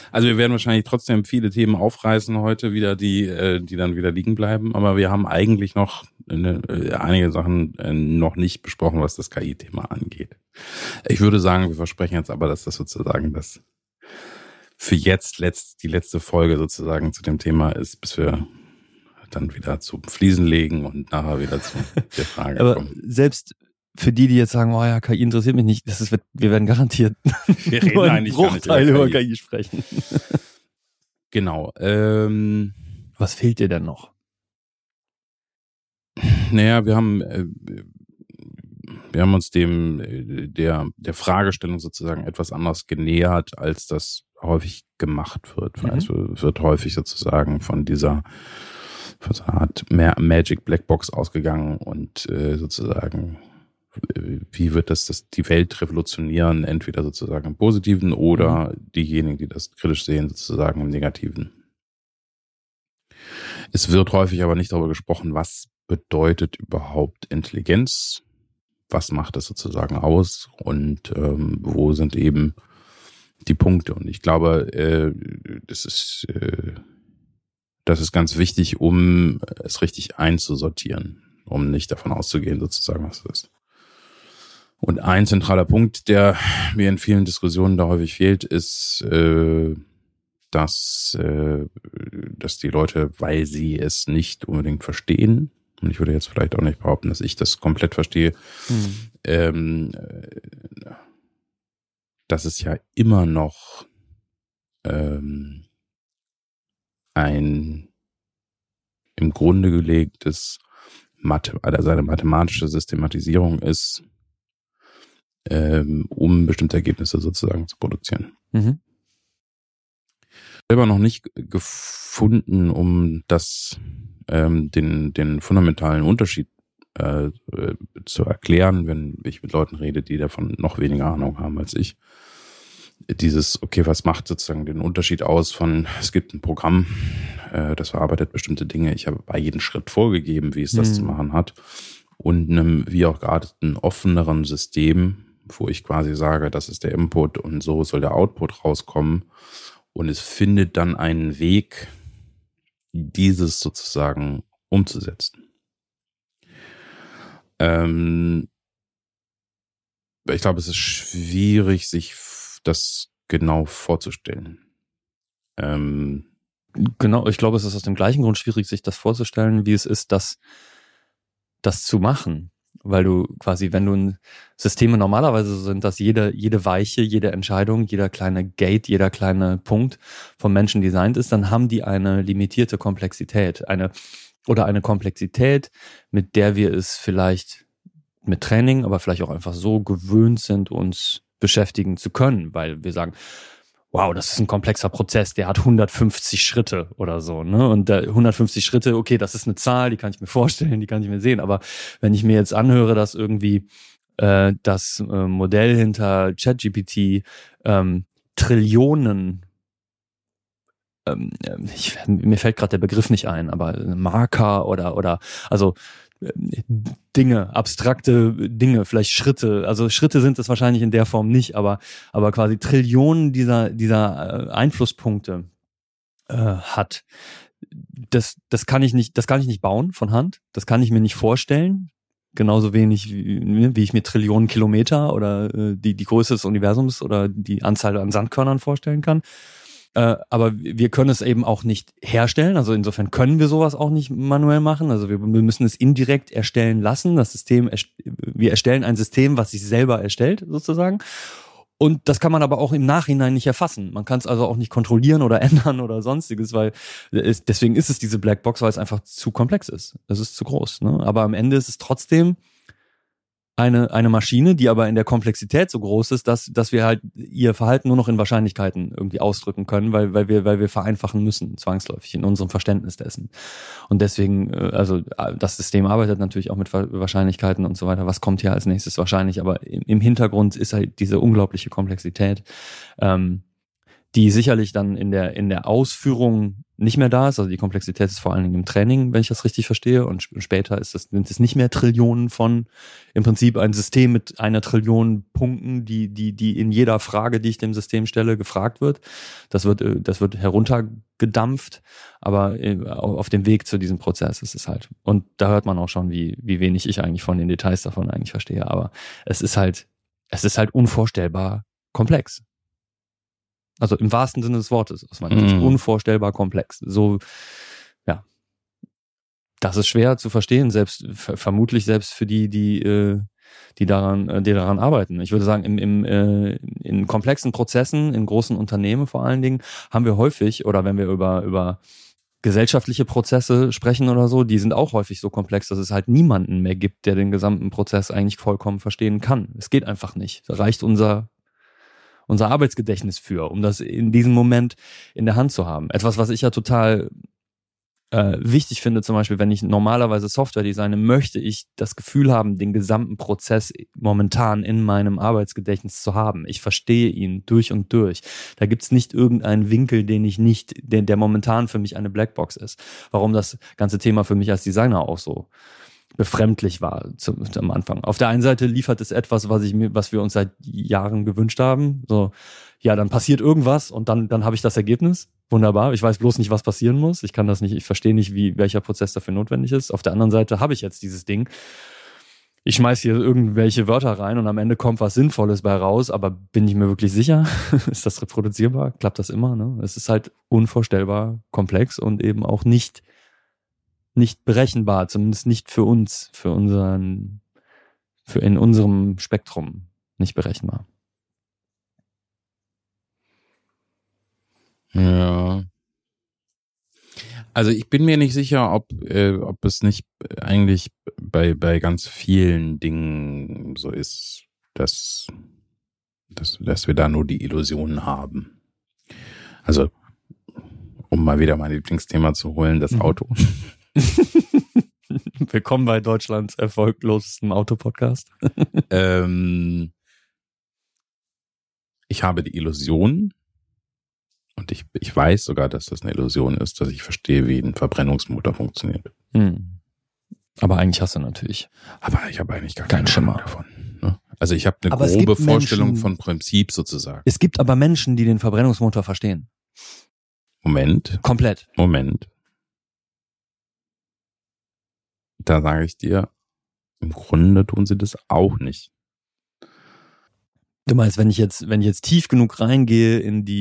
Also wir werden wahrscheinlich trotzdem viele Themen aufreißen heute wieder, die dann wieder liegen bleiben. Aber wir haben eigentlich noch einige Sachen noch nicht besprochen, was das KI-Thema angeht. Ich würde sagen, wir versprechen jetzt aber, dass das sozusagen das für jetzt die letzte Folge sozusagen zu dem Thema ist, bis wir dann wieder zu Fliesen legen und nachher wieder zu der Frage aber kommen. Selbst für die jetzt sagen, oh ja, KI interessiert mich nicht, wir werden garantiert Wir reden nur einen eigentlich gar nicht Bruchteil über KI sprechen. Genau. Was fehlt dir denn noch? Naja, wir haben uns der Fragestellung sozusagen etwas anders genähert, als das häufig gemacht wird. Mhm. Also es wird häufig sozusagen von so einer Art Magic Blackbox ausgegangen und sozusagen, wie wird das die Welt revolutionieren, entweder sozusagen im Positiven oder diejenigen, die das kritisch sehen, sozusagen im Negativen. Es wird häufig aber nicht darüber gesprochen, was bedeutet überhaupt Intelligenz, was macht das sozusagen aus und wo sind eben die Punkte. Und ich glaube, das ist ganz wichtig, um es richtig einzusortieren, um nicht davon auszugehen, sozusagen, was es ist. Und ein zentraler Punkt, der mir in vielen Diskussionen da häufig fehlt, ist, dass die Leute, weil sie es nicht unbedingt verstehen, und ich würde jetzt vielleicht auch nicht behaupten, dass ich das komplett verstehe, dass es ja immer noch ein im Grunde gelegtes seine mathematische Systematisierung ist, um bestimmte Ergebnisse sozusagen zu produzieren. Mhm. Selber noch nicht gefunden, um das den fundamentalen Unterschied zu erklären, wenn ich mit Leuten rede, die davon noch weniger Ahnung haben als ich. Was macht sozusagen den Unterschied aus von, es gibt ein Programm, das verarbeitet bestimmte Dinge, ich habe bei jedem Schritt vorgegeben, wie es das zu machen hat, und einem wie auch gearteten offeneren System, wo ich quasi sage, das ist der Input und so soll der Output rauskommen, und es findet dann einen Weg, dieses sozusagen umzusetzen. Ich glaube, es ist schwierig, sich das genau vorzustellen. Genau, ich glaube, es ist aus dem gleichen Grund schwierig, sich das vorzustellen, wie es ist, das zu machen. Weil du quasi, wenn du Systeme normalerweise so sind, dass jede Weiche, jede Entscheidung, jeder kleine Gate, jeder kleine Punkt vom Menschen designt ist, dann haben die eine limitierte Komplexität. Eine Komplexität, mit der wir es vielleicht mit Training, aber vielleicht auch einfach so gewöhnt sind, uns beschäftigen zu können, weil wir sagen, wow, das ist ein komplexer Prozess, der hat 150 Schritte oder so, ne? Und 150 Schritte, okay, das ist eine Zahl, die kann ich mir vorstellen, die kann ich mir sehen, aber wenn ich mir jetzt anhöre, dass irgendwie das Modell hinter ChatGPT Trillionen, mir fällt gerade der Begriff nicht ein, aber Marker oder also Dinge, abstrakte Dinge, vielleicht Schritte. Also Schritte sind es wahrscheinlich in der Form nicht, aber quasi Trillionen dieser Einflusspunkte hat. Das kann ich nicht bauen von Hand. Das kann ich mir nicht vorstellen. Genauso wenig wie ich mir Trillionen Kilometer oder die Größe des Universums oder die Anzahl an Sandkörnern vorstellen kann. Aber wir können es eben auch nicht herstellen. Also insofern können wir sowas auch nicht manuell machen. Also wir müssen es indirekt erstellen lassen. Wir erstellen ein System, was sich selber erstellt, sozusagen. Und das kann man aber auch im Nachhinein nicht erfassen. Man kann es also auch nicht kontrollieren oder ändern oder sonstiges, weil deswegen ist es diese Blackbox, weil es einfach zu komplex ist. Es ist zu groß, ne? Aber am Ende ist es trotzdem eine Maschine, die aber in der Komplexität so groß ist, dass wir halt ihr Verhalten nur noch in Wahrscheinlichkeiten irgendwie ausdrücken können, weil wir vereinfachen müssen, zwangsläufig in unserem Verständnis dessen. Und deswegen, also das System arbeitet natürlich auch mit Wahrscheinlichkeiten und so weiter. Was kommt hier als nächstes wahrscheinlich? Aber im Hintergrund ist halt diese unglaubliche Komplexität, die sicherlich dann in der Ausführung nicht mehr da ist. Also die Komplexität ist vor allen Dingen im Training, wenn ich das richtig verstehe. Und später sind es nicht mehr Trillionen von, im Prinzip ein System mit 1 Trillion Punkten, die in jeder Frage, die ich dem System stelle, gefragt wird. Das wird heruntergedampft, aber auf dem Weg zu diesem Prozess ist es halt. Und da hört man auch schon, wie wenig ich eigentlich von den Details davon eigentlich verstehe. Aber es ist halt unvorstellbar komplex. Also im wahrsten Sinne des Wortes, aus meiner Sicht, unvorstellbar komplex. So, ja. Das ist schwer zu verstehen, vermutlich selbst für die daran arbeiten. Ich würde sagen, in komplexen Prozessen, in großen Unternehmen vor allen Dingen, haben wir häufig, oder wenn wir über gesellschaftliche Prozesse sprechen oder so, die sind auch häufig so komplex, dass es halt niemanden mehr gibt, der den gesamten Prozess eigentlich vollkommen verstehen kann. Es geht einfach nicht. Da reicht unser Arbeitsgedächtnis für, um das in diesem Moment in der Hand zu haben. Etwas, was ich ja total wichtig finde, zum Beispiel, wenn ich normalerweise Software designe, möchte ich das Gefühl haben, den gesamten Prozess momentan in meinem Arbeitsgedächtnis zu haben. Ich verstehe ihn durch und durch. Da gibt's nicht irgendeinen Winkel, der momentan für mich eine Blackbox ist. Warum das ganze Thema für mich als Designer auch so befremdlich war am Anfang. Auf der einen Seite liefert es etwas, was wir uns seit Jahren gewünscht haben. So, ja, dann passiert irgendwas und dann habe ich das Ergebnis. Wunderbar. Ich weiß bloß nicht, was passieren muss. Ich kann das nicht, ich verstehe nicht, welcher Prozess dafür notwendig ist. Auf der anderen Seite habe ich jetzt dieses Ding. Ich schmeiß hier irgendwelche Wörter rein und am Ende kommt was Sinnvolles bei raus, aber bin ich mir wirklich sicher? Ist das reproduzierbar? Klappt das immer? Ne? Es ist halt unvorstellbar komplex und eben auch nicht berechenbar, zumindest nicht für uns, in unserem Spektrum nicht berechenbar. Ja. Also ich bin mir nicht sicher, ob es nicht eigentlich bei ganz vielen Dingen so ist, dass wir da nur die Illusionen haben. Also, um mal wieder mein Lieblingsthema zu holen, das Auto. Willkommen bei Deutschlands erfolglosestem Autopodcast. Ich habe die Illusion, und ich weiß sogar, dass das eine Illusion ist, dass ich verstehe, wie ein Verbrennungsmotor funktioniert. Aber eigentlich hast du natürlich. Aber ich habe eigentlich gar keinen Schimmer davon. Ne? Also ich habe eine aber grobe Vorstellung von Prinzip sozusagen. Es gibt aber Menschen, die den Verbrennungsmotor verstehen. Moment. Komplett. Moment. Da sage ich dir, im Grunde tun sie das auch nicht. Du meinst, wenn ich jetzt tief genug reingehe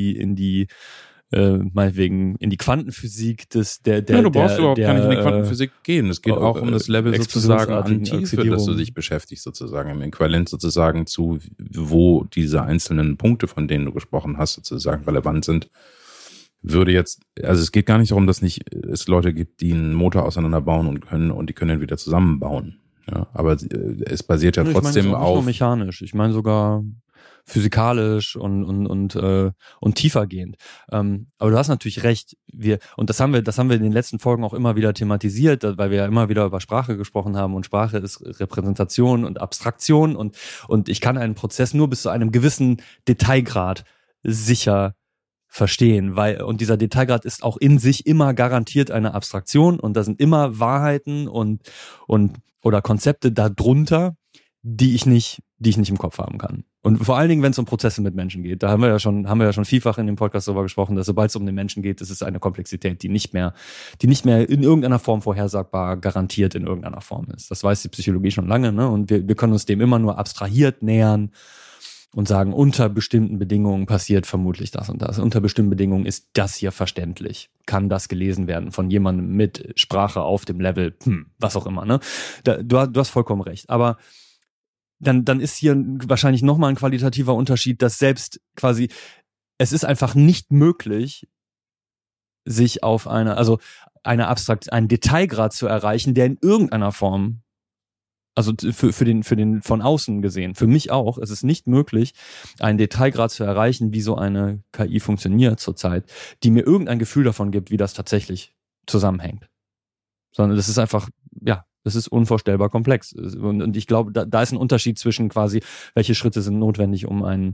meinetwegen in die Quantenphysik du brauchst überhaupt gar nicht in die Quantenphysik gehen. Es geht auch um das Level sozusagen an Tiefe, dass du dich beschäftigst sozusagen, im Äquivalent sozusagen zu, wo diese einzelnen Punkte, von denen du gesprochen hast, sozusagen relevant sind. Also es geht gar nicht darum, dass es Leute gibt, die einen Motor auseinanderbauen und die können ihn wieder zusammenbauen. Ja, aber es basiert ja trotzdem auf. Nicht nur mechanisch, ich meine sogar physikalisch und tiefergehend. Aber du hast natürlich recht. Und das haben wir in den letzten Folgen auch immer wieder thematisiert, weil wir ja immer wieder über Sprache gesprochen haben und Sprache ist Repräsentation und Abstraktion und ich kann einen Prozess nur bis zu einem gewissen Detailgrad sicher verstehen, und dieser Detailgrad ist auch in sich immer garantiert eine Abstraktion und da sind immer Wahrheiten oder Konzepte darunter, die ich nicht im Kopf haben kann. Und vor allen Dingen, wenn es um Prozesse mit Menschen geht, da haben wir ja schon vielfach in dem Podcast darüber gesprochen, dass sobald es um den Menschen geht, ist es eine Komplexität, die nicht mehr in irgendeiner Form vorhersagbar garantiert in irgendeiner Form ist. Das weiß die Psychologie schon lange, ne? Und wir können uns dem immer nur abstrahiert nähern und sagen, unter bestimmten Bedingungen passiert vermutlich das und das. Unter bestimmten Bedingungen ist das hier verständlich. Kann das gelesen werden von jemandem mit Sprache auf dem Level, was auch immer, ne? Du hast vollkommen recht. Aber dann ist hier wahrscheinlich nochmal ein qualitativer Unterschied, dass selbst quasi, es ist einfach nicht möglich, sich auf einen Detailgrad zu erreichen, der in irgendeiner Form, also für den von außen gesehen, für mich auch, es ist nicht möglich, einen Detailgrad zu erreichen, wie so eine KI funktioniert zurzeit, die mir irgendein Gefühl davon gibt, wie das tatsächlich zusammenhängt. Sondern das ist einfach, das ist unvorstellbar komplex. Und ich glaube, da ist ein Unterschied zwischen quasi, welche Schritte sind notwendig, um einen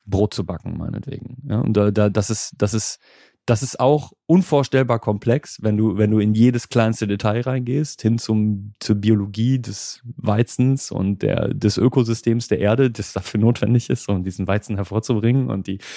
Brot zu backen, meinetwegen. Ja, und das ist auch unvorstellbar komplex, wenn du in jedes kleinste Detail reingehst, hin zur Biologie des Weizens und des Ökosystems der Erde, das dafür notwendig ist, um diesen Weizen hervorzubringen, und die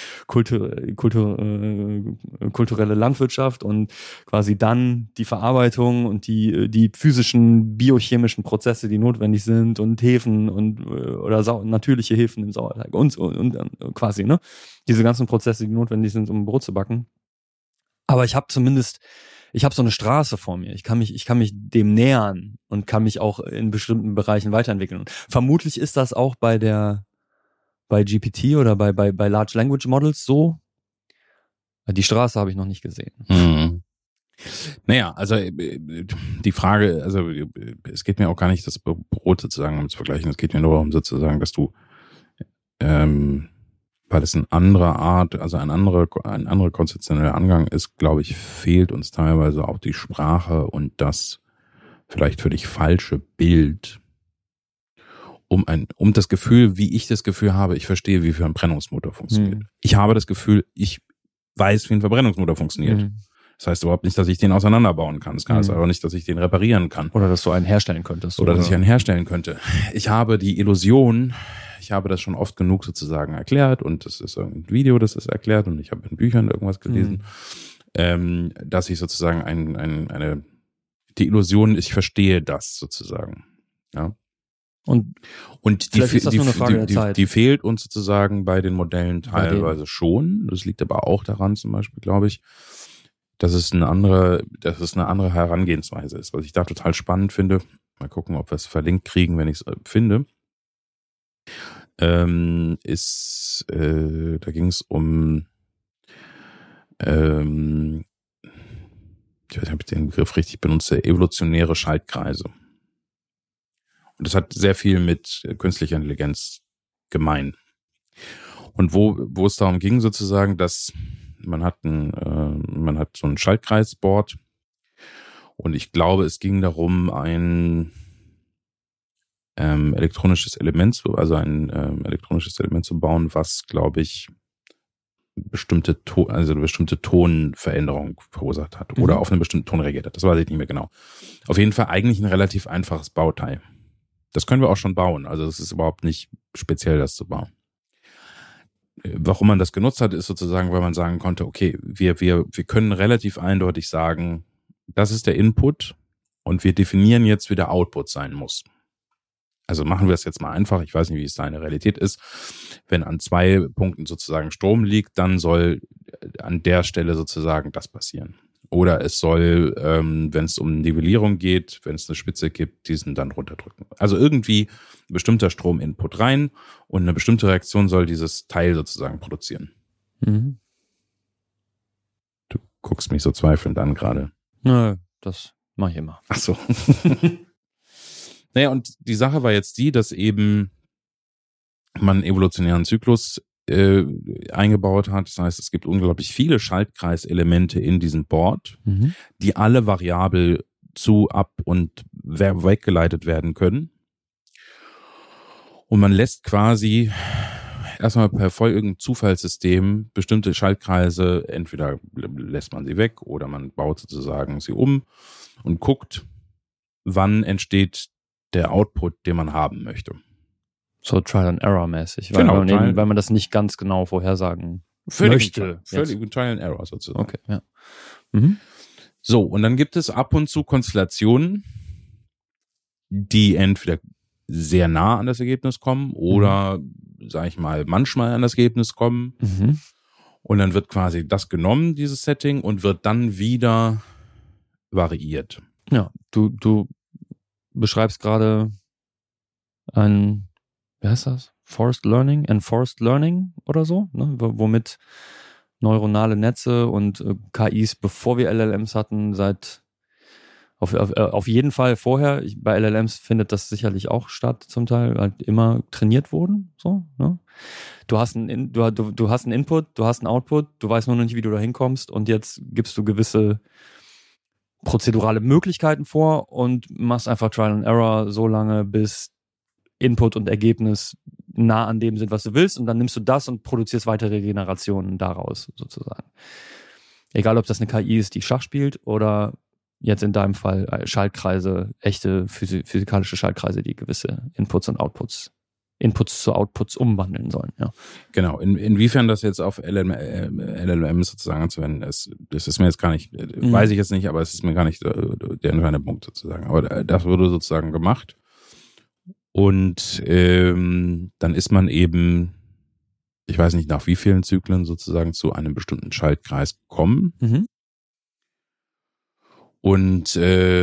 kulturelle Landwirtschaft und quasi dann die Verarbeitung und die physischen, biochemischen Prozesse, die notwendig sind, und Hefen oder natürliche Hefen im Sauerteig und quasi, ne? Diese ganzen Prozesse, die notwendig sind, um Brot zu backen. Aber ich habe so eine Straße vor mir. Ich kann mich dem nähern und kann mich auch in bestimmten Bereichen weiterentwickeln. Und vermutlich ist das auch bei GPT oder bei Large Language Models so. Die Straße habe ich noch nicht gesehen. Mhm. Naja, also die Frage, also es geht mir auch gar nicht, das Brot sozusagen zu vergleichen. Es geht mir nur darum sozusagen, dass du weil es eine andere Art, also ein anderer konzeptioneller Angang ist, glaube ich, fehlt uns teilweise auch die Sprache und das vielleicht für dich falsche Bild, um das Gefühl, wie ich das Gefühl habe, ich verstehe, wie ein Verbrennungsmotor funktioniert. Ich habe das Gefühl, ich weiß, wie ein Verbrennungsmotor funktioniert. Das heißt überhaupt nicht, dass ich den auseinanderbauen kann. Das heißt aber nicht, dass ich den reparieren kann. Oder dass du einen herstellen könntest. Oder dass ich einen herstellen könnte. Ich habe die Illusion, ich habe das schon oft genug sozusagen erklärt, und das ist ein Video, das ist erklärt, und ich habe in Büchern irgendwas gelesen, dass ich sozusagen die Illusion, ich verstehe das sozusagen. Ja. Und die fehlt uns sozusagen bei den Modellen teilweise schon. Das liegt aber auch daran, zum Beispiel, glaube ich, dass es eine andere Herangehensweise ist. Was ich da total spannend finde, mal gucken, ob wir es verlinkt kriegen, wenn ich es finde, da ging es um, ich weiß nicht, ob ich den Begriff richtig benutze, evolutionäre Schaltkreise. Und das hat sehr viel mit künstlicher Intelligenz gemein. Und wo es darum ging sozusagen, dass man hat so ein Schaltkreisboard, und ich glaube, es ging darum, ein elektronisches Element zu bauen, was, glaube ich, bestimmte Tonveränderung verursacht hat oder auf einen bestimmten Ton reagiert hat. Das weiß ich nicht mehr genau. Auf jeden Fall eigentlich ein relativ einfaches Bauteil. Das können wir auch schon bauen. Also es ist überhaupt nicht speziell, das zu bauen. Warum man das genutzt hat, ist sozusagen, weil man sagen konnte, okay, wir können relativ eindeutig sagen, das ist der Input, und wir definieren jetzt, wie der Output sein muss. Also machen wir es jetzt mal einfach. Ich weiß nicht, wie es seine Realität ist. Wenn an 2 Punkten sozusagen Strom liegt, dann soll an der Stelle sozusagen das passieren. Oder es soll, wenn es um Nivellierung geht, wenn es eine Spitze gibt, diesen dann runterdrücken. Also irgendwie ein bestimmter Strominput rein, und eine bestimmte Reaktion soll dieses Teil sozusagen produzieren. Mhm. Du guckst mich so zweifelnd an gerade. Nö, das mache ich immer. Ach so. Naja, und die Sache war jetzt die, dass eben man einen evolutionären Zyklus eingebaut hat. Das heißt, es gibt unglaublich viele Schaltkreiselemente in diesem Board, die alle variabel ab und weggeleitet werden können. Und man lässt quasi erstmal per folgendem Zufallssystem bestimmte Schaltkreise, entweder lässt man sie weg oder man baut sozusagen sie um und guckt, wann entsteht der Output, den man haben möchte. So Trial-and-Error-mäßig, Genau, weil man das nicht ganz genau vorhersagen möchte. Völlig Trial-and-Error sozusagen. Okay, ja. So, und dann gibt es ab und zu Konstellationen, die entweder sehr nah an das Ergebnis kommen oder, sag ich mal, manchmal an das Ergebnis kommen. Und dann wird quasi das genommen, dieses Setting, und wird dann wieder variiert. Ja, du beschreibst gerade ein, wie heißt das? Enforced Learning oder so, ne? Womit neuronale Netze und KIs, bevor wir LLMs hatten, auf jeden Fall vorher, bei LLMs findet das sicherlich auch statt, zum Teil halt immer trainiert wurden, so, ne? Du hast einen Input, du hast einen Output, du weißt nur noch nicht, wie du da hinkommst, und jetzt gibst du gewisse prozedurale Möglichkeiten vor und machst einfach Trial and Error so lange, bis Input und Ergebnis nah an dem sind, was du willst, und dann nimmst du das und produzierst weitere Generationen daraus sozusagen. Egal, ob das eine KI ist, die Schach spielt, oder jetzt in deinem Fall Schaltkreise, echte physikalische Schaltkreise, die gewisse Inputs zu Outputs umwandeln sollen. Ja. Genau. Inwiefern das jetzt auf LLM sozusagen anzuwenden ist, das ist mir jetzt gar nicht, weiß ich jetzt nicht, aber es ist mir gar nicht der entscheidende Punkt sozusagen. Aber das wurde sozusagen gemacht. Und dann ist man eben, ich weiß nicht nach wie vielen Zyklen sozusagen, zu einem bestimmten Schaltkreis gekommen. Mhm. Und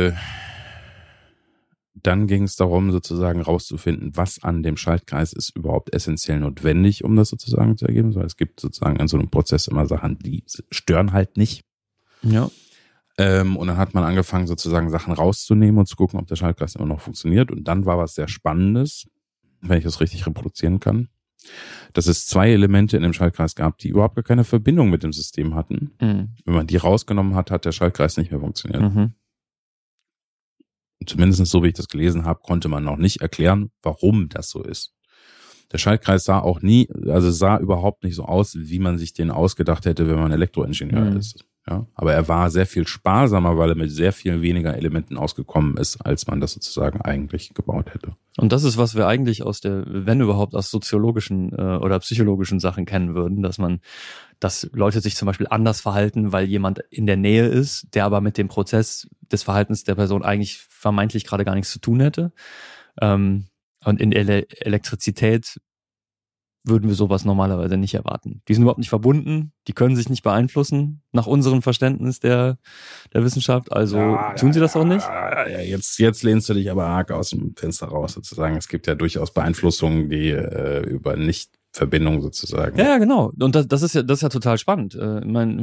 dann ging es darum, sozusagen rauszufinden, was an dem Schaltkreis ist überhaupt essentiell notwendig, um das sozusagen zu ergeben. Weil es gibt sozusagen in so einem Prozess immer Sachen, die stören halt nicht. Ja. Und dann hat man angefangen, sozusagen Sachen rauszunehmen und zu gucken, ob der Schaltkreis immer noch funktioniert. Und dann war was sehr Spannendes, wenn ich das richtig reproduzieren kann, dass es 2 Elemente in dem Schaltkreis gab, die überhaupt gar keine Verbindung mit dem System hatten. Mhm. Wenn man die rausgenommen hat, hat der Schaltkreis nicht mehr funktioniert. Mhm. Zumindest so, wie ich das gelesen habe, konnte man noch nicht erklären, warum das so ist. Der Schaltkreis sah überhaupt nicht so aus, wie man sich den ausgedacht hätte, wenn man Elektroingenieur ist. Ja, aber er war sehr viel sparsamer, weil er mit sehr viel weniger Elementen ausgekommen ist, als man das sozusagen eigentlich gebaut hätte. Und das ist, was wir eigentlich wenn überhaupt, aus soziologischen oder psychologischen Sachen kennen würden, dass Leute sich zum Beispiel anders verhalten, weil jemand in der Nähe ist, der aber mit dem Prozess des Verhaltens der Person eigentlich vermeintlich gerade gar nichts zu tun hätte. Und in Elektrizität würden wir sowas normalerweise nicht erwarten. Die sind überhaupt nicht verbunden, die können sich nicht beeinflussen, nach unserem Verständnis der Wissenschaft, also tun sie das auch nicht? Jetzt lehnst du dich aber arg aus dem Fenster raus, sozusagen. Es gibt ja durchaus Beeinflussungen, die über Nichtverbindung sozusagen. Ja, genau. Und das ist ja total spannend. Meine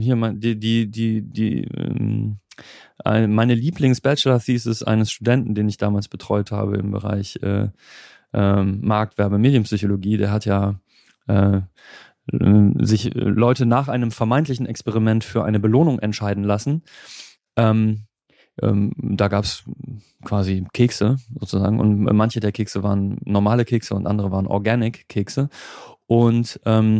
Lieblings-Bachelor-Thesis eines Studenten, den ich damals betreut habe im Bereich Markt, Werbe, Medienpsychologie, der hat ja sich Leute nach einem vermeintlichen Experiment für eine Belohnung entscheiden lassen. Da gab's quasi Kekse sozusagen, und manche der Kekse waren normale Kekse und andere waren Organic-Kekse. Und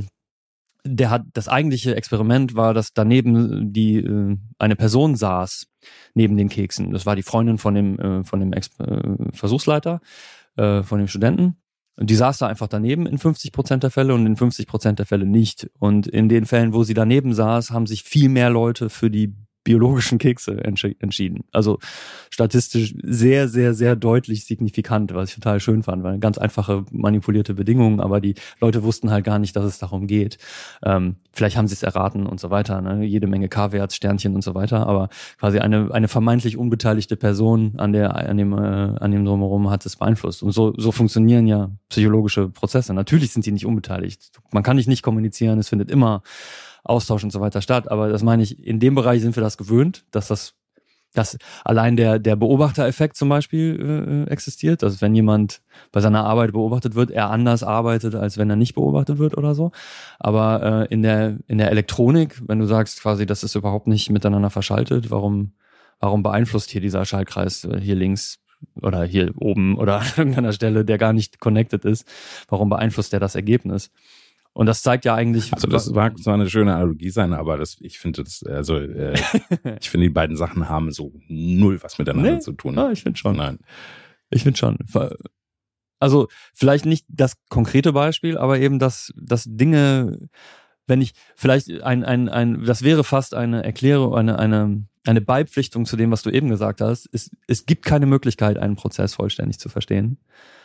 das eigentliche Experiment war, dass daneben eine Person saß neben den Keksen. Das war die Freundin von dem Versuchsleiter, von dem Studenten. Und die saß da einfach daneben in 50% der Fälle und in 50% der Fälle nicht. Und in den Fällen, wo sie daneben saß, haben sich viel mehr Leute für die biologischen Kekse entschieden. Also statistisch sehr, sehr, sehr deutlich signifikant, was ich total schön fand, weil ganz einfache manipulierte Bedingungen, aber die Leute wussten halt gar nicht, dass es darum geht. Vielleicht haben sie es erraten und so weiter, ne? Jede Menge K-Werts, Sternchen und so weiter, aber quasi eine vermeintlich unbeteiligte Person an dem Drumherum hat es beeinflusst. Und so funktionieren ja psychologische Prozesse. Natürlich sind die nicht unbeteiligt. Man kann nicht kommunizieren, es findet immer Austausch und so weiter statt, aber das meine ich, in dem Bereich sind wir das gewöhnt, dass allein der Beobachtereffekt zum Beispiel existiert, dass wenn jemand bei seiner Arbeit beobachtet wird, er anders arbeitet, als wenn er nicht beobachtet wird oder so. Aber in der Elektronik, wenn du sagst quasi, das ist überhaupt nicht miteinander verschaltet, warum beeinflusst hier dieser Schaltkreis hier links oder hier oben oder an irgendeiner Stelle, der gar nicht connected ist, warum beeinflusst der das Ergebnis? Und das zeigt ja eigentlich. Also das mag zwar eine schöne Analogie sein, aber ich finde, die beiden Sachen haben so null was miteinander zu tun. Ja, ich finde schon. Nein. Ich finde schon. Also vielleicht nicht das konkrete Beispiel, aber eben dass Dinge, wenn ich vielleicht das wäre fast eine Erklärung, eine Beipflichtung zu dem, was du eben gesagt hast. Es gibt keine Möglichkeit, einen Prozess vollständig zu verstehen,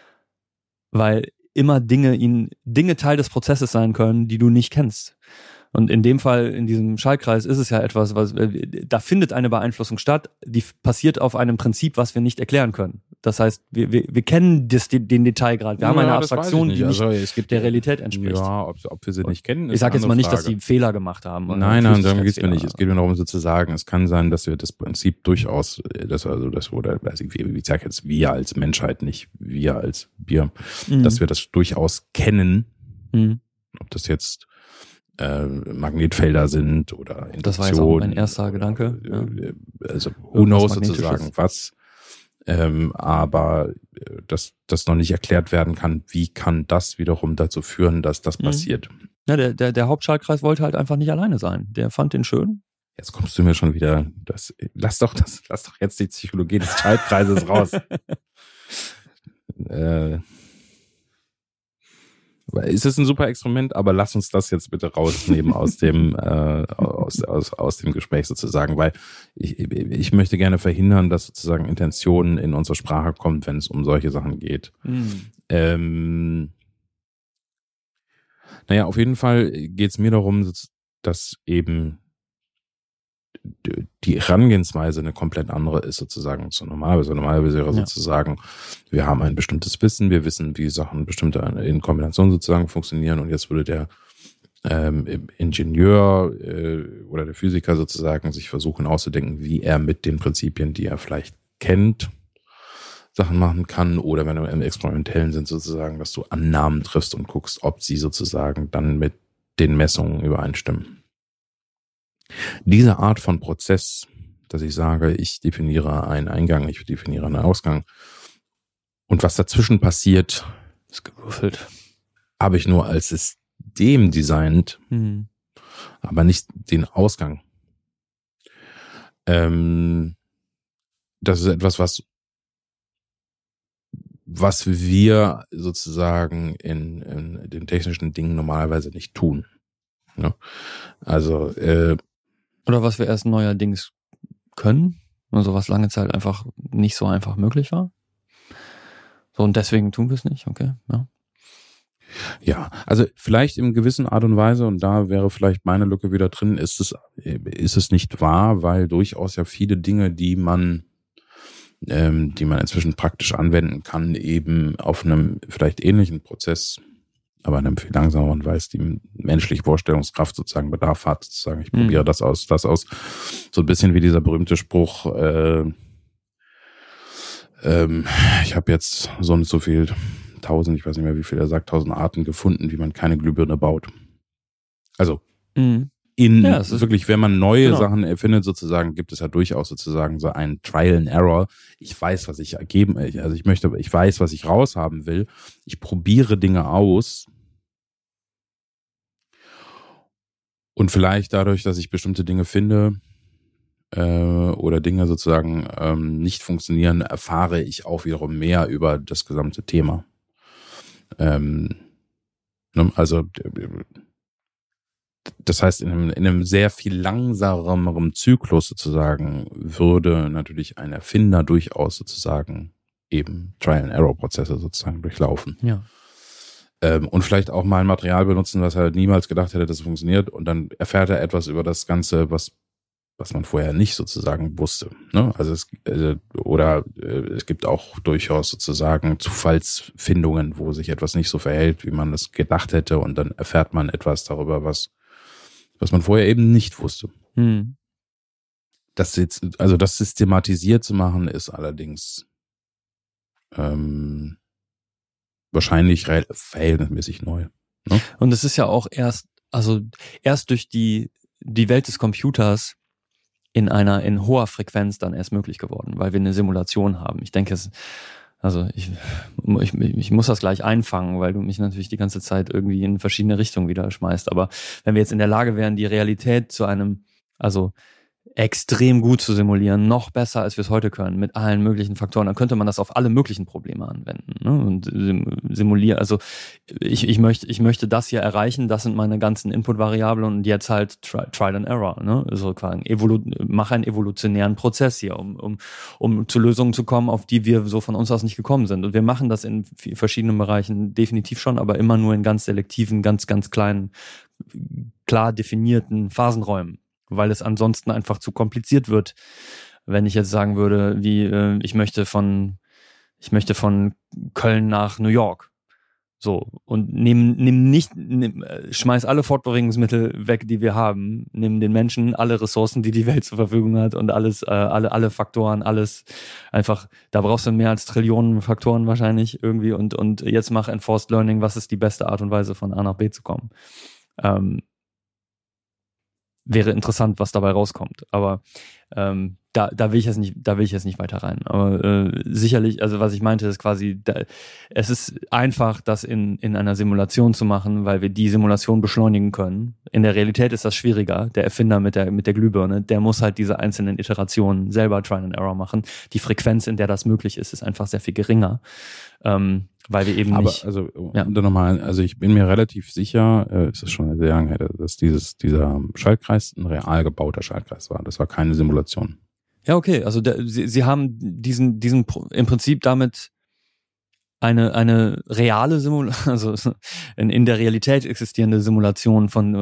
weil immer Dinge Teil des Prozesses sein können, die du nicht kennst. Und in dem Fall, in diesem Schaltkreis, ist es ja etwas, da findet eine Beeinflussung statt, die passiert auf einem Prinzip, was wir nicht erklären können. Das heißt, wir kennen den Detailgrad. Wir haben eine Abstraktion, die nicht der Realität entspricht. Ja, ob wir sie nicht kennen, ist ich sage jetzt mal nicht, dass Frage. die Fehler gemacht haben. Nein, darum geht's mir nicht. Es geht mir darum, sozusagen, es kann sein, dass wir das Prinzip durchaus, ich sage jetzt wir als Menschheit, nicht wir als Bier, dass wir das durchaus kennen. Ob das jetzt Magnetfelder sind oder Induktion. Das war jetzt auch mein erster Gedanke. Also who knows sozusagen was. aber dass das noch nicht erklärt werden kann, wie kann das wiederum dazu führen, dass das passiert. Ja, der Hauptschaltkreis wollte halt einfach nicht alleine sein. Der fand den schön. Jetzt kommst du mir schon wieder, lass doch jetzt die Psychologie des Schaltkreises raus. Es ist ein super Experiment, aber lass uns das jetzt bitte rausnehmen aus dem aus dem Gespräch sozusagen, weil ich möchte gerne verhindern, dass sozusagen Intention in unsere Sprache kommt, wenn es um solche Sachen geht. Naja, auf jeden Fall geht es mir darum, dass eben die Herangehensweise eine komplett andere ist sozusagen zu normalerweise. Normalerweise wäre sozusagen, wir haben ein bestimmtes Wissen, wir wissen, wie Sachen bestimmte in Kombination sozusagen funktionieren und jetzt würde der Ingenieur oder der Physiker sozusagen sich versuchen auszudenken, wie er mit den Prinzipien, die er vielleicht kennt, Sachen machen kann oder wenn wir im experimentellen sind sozusagen, dass du Annahmen triffst und guckst, ob sie sozusagen dann mit den Messungen übereinstimmen. Diese Art von Prozess, dass ich sage, ich definiere einen Eingang, ich definiere einen Ausgang und was dazwischen passiert, ist gewürfelt. Habe ich nur als System designt, aber nicht den Ausgang. Das ist etwas, was wir sozusagen in den technischen Dingen normalerweise nicht tun. Ja? Also oder was wir erst neuerdings können, also was lange Zeit einfach nicht so einfach möglich war. So, und deswegen tun wir es nicht, okay, ja. Ja, also vielleicht in gewissen Art und Weise, und da wäre vielleicht meine Lücke wieder drin, ist es nicht wahr, weil durchaus ja viele Dinge, die man inzwischen praktisch anwenden kann, eben auf einem vielleicht ähnlichen Prozess, aber einem viel langsameren, weil es die menschliche Vorstellungskraft sozusagen Bedarf hat, sozusagen, ich probiere das aus. So ein bisschen wie dieser berühmte Spruch, ich habe jetzt so und so viel 1000, ich weiß nicht mehr, wie viel er sagt, 1000 Arten gefunden, wie man keine Glühbirne baut. Also wirklich, wenn man neue Sachen erfindet, sozusagen, gibt es ja durchaus sozusagen so ein Trial and Error. Ich weiß, was ich ich weiß, was ich raushaben will. Ich probiere Dinge aus. Und vielleicht dadurch, dass ich bestimmte Dinge finde oder Dinge sozusagen nicht funktionieren, erfahre ich auch wiederum mehr über das gesamte Thema. Also das heißt, in einem sehr viel langsameren Zyklus sozusagen würde natürlich ein Erfinder durchaus sozusagen eben Trial-and-Error-Prozesse sozusagen durchlaufen. Ja. Und vielleicht auch mal ein Material benutzen, was er niemals gedacht hätte, dass es funktioniert. Und dann erfährt er etwas über das Ganze, was man vorher nicht sozusagen wusste. Ne? Also es gibt auch durchaus sozusagen Zufallsfindungen, wo sich etwas nicht so verhält, wie man es gedacht hätte. Und dann erfährt man etwas darüber, was man vorher eben nicht wusste. Das systematisiert zu machen, ist allerdings wahrscheinlich verhältnismäßig neu. Ne? Und es ist ja auch erst durch die Welt des Computers in hoher Frequenz dann erst möglich geworden, weil wir eine Simulation haben. Ich denke, ich muss das gleich einfangen, weil du mich natürlich die ganze Zeit irgendwie in verschiedene Richtungen wieder schmeißt. Aber wenn wir jetzt in der Lage wären, die Realität zu einem, extrem gut zu simulieren, noch besser, als wir es heute können, mit allen möglichen Faktoren, dann könnte man das auf alle möglichen Probleme anwenden, ne? Und simulieren. Also ich möchte das hier erreichen, das sind meine ganzen Input-Variablen und jetzt halt Trial and Error, ne? Also quasi mach einen evolutionären Prozess hier, um zu Lösungen zu kommen, auf die wir so von uns aus nicht gekommen sind. Und wir machen das in verschiedenen Bereichen definitiv schon, aber immer nur in ganz selektiven, ganz, ganz kleinen, klar definierten Phasenräumen, weil es ansonsten einfach zu kompliziert wird. Wenn ich jetzt sagen würde, ich möchte von Köln nach New York. So, und schmeiß alle Fortbewegungsmittel weg, die wir haben, nimm den Menschen alle Ressourcen, die Welt zur Verfügung hat und alles, alle Faktoren, alles einfach, da brauchst du mehr als Trillionen Faktoren wahrscheinlich irgendwie und jetzt mach Enforced Learning, was ist die beste Art und Weise von A nach B zu kommen. wäre interessant, was dabei rauskommt. Aber da will ich jetzt nicht weiter rein. Aber sicherlich, also was ich meinte, ist quasi, es ist einfach, das in einer Simulation zu machen, weil wir die Simulation beschleunigen können. In der Realität ist das schwieriger. Der Erfinder mit der Glühbirne, der muss halt diese einzelnen Iterationen selber Trial and Error machen. Die Frequenz, in der das möglich ist einfach sehr viel geringer. Weil wir eben nicht... Also, nochmal, also ich bin mir relativ sicher, es ist schon sehr lange her, dass dieser Schaltkreis ein real gebauter Schaltkreis war. Das war keine Simulation. Ja, okay, also sie haben diesen im Prinzip damit eine reale Simulation, also in der Realität existierende Simulation von,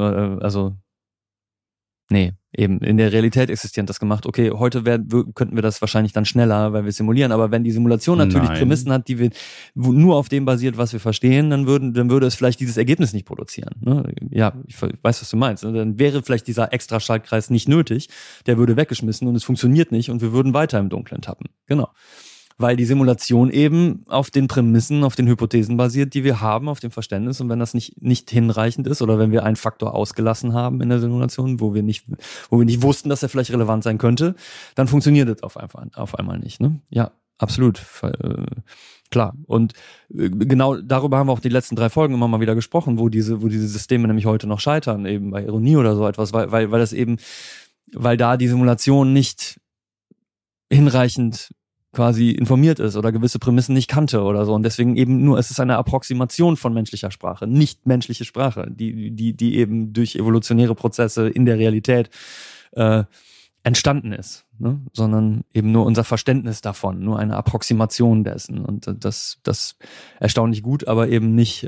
eben in der Realität existierend das gemacht. Okay, heute könnten wir das wahrscheinlich dann schneller, weil wir simulieren, aber wenn die Simulation natürlich Prämissen hat, wo nur auf dem basiert, was wir verstehen, dann würde es vielleicht dieses Ergebnis nicht produzieren. Ne? Ja, ich weiß, was du meinst. Dann wäre vielleicht dieser extra Schaltkreis nicht nötig, der würde weggeschmissen und es funktioniert nicht und wir würden weiter im Dunkeln tappen. Genau. Weil die Simulation eben auf den Prämissen, auf den Hypothesen basiert, die wir haben, auf dem Verständnis. Und wenn das nicht hinreichend ist oder wenn wir einen Faktor ausgelassen haben in der Simulation, wo wir nicht wussten, dass er vielleicht relevant sein könnte, dann funktioniert es auf einmal nicht. Ne? Ja, absolut. Klar. Und genau darüber haben wir auch die letzten 3 Folgen immer mal wieder gesprochen, wo diese Systeme nämlich heute noch scheitern, eben bei Ironie oder so etwas, weil da die Simulation nicht hinreichend quasi informiert ist oder gewisse Prämissen nicht kannte oder so und deswegen eben nur, es ist eine Approximation von menschlicher Sprache, nicht menschliche Sprache, die eben durch evolutionäre Prozesse in der Realität entstanden ist, ne? Sondern eben nur unser Verständnis davon, nur eine Approximation dessen und das erstaunlich gut, aber eben nicht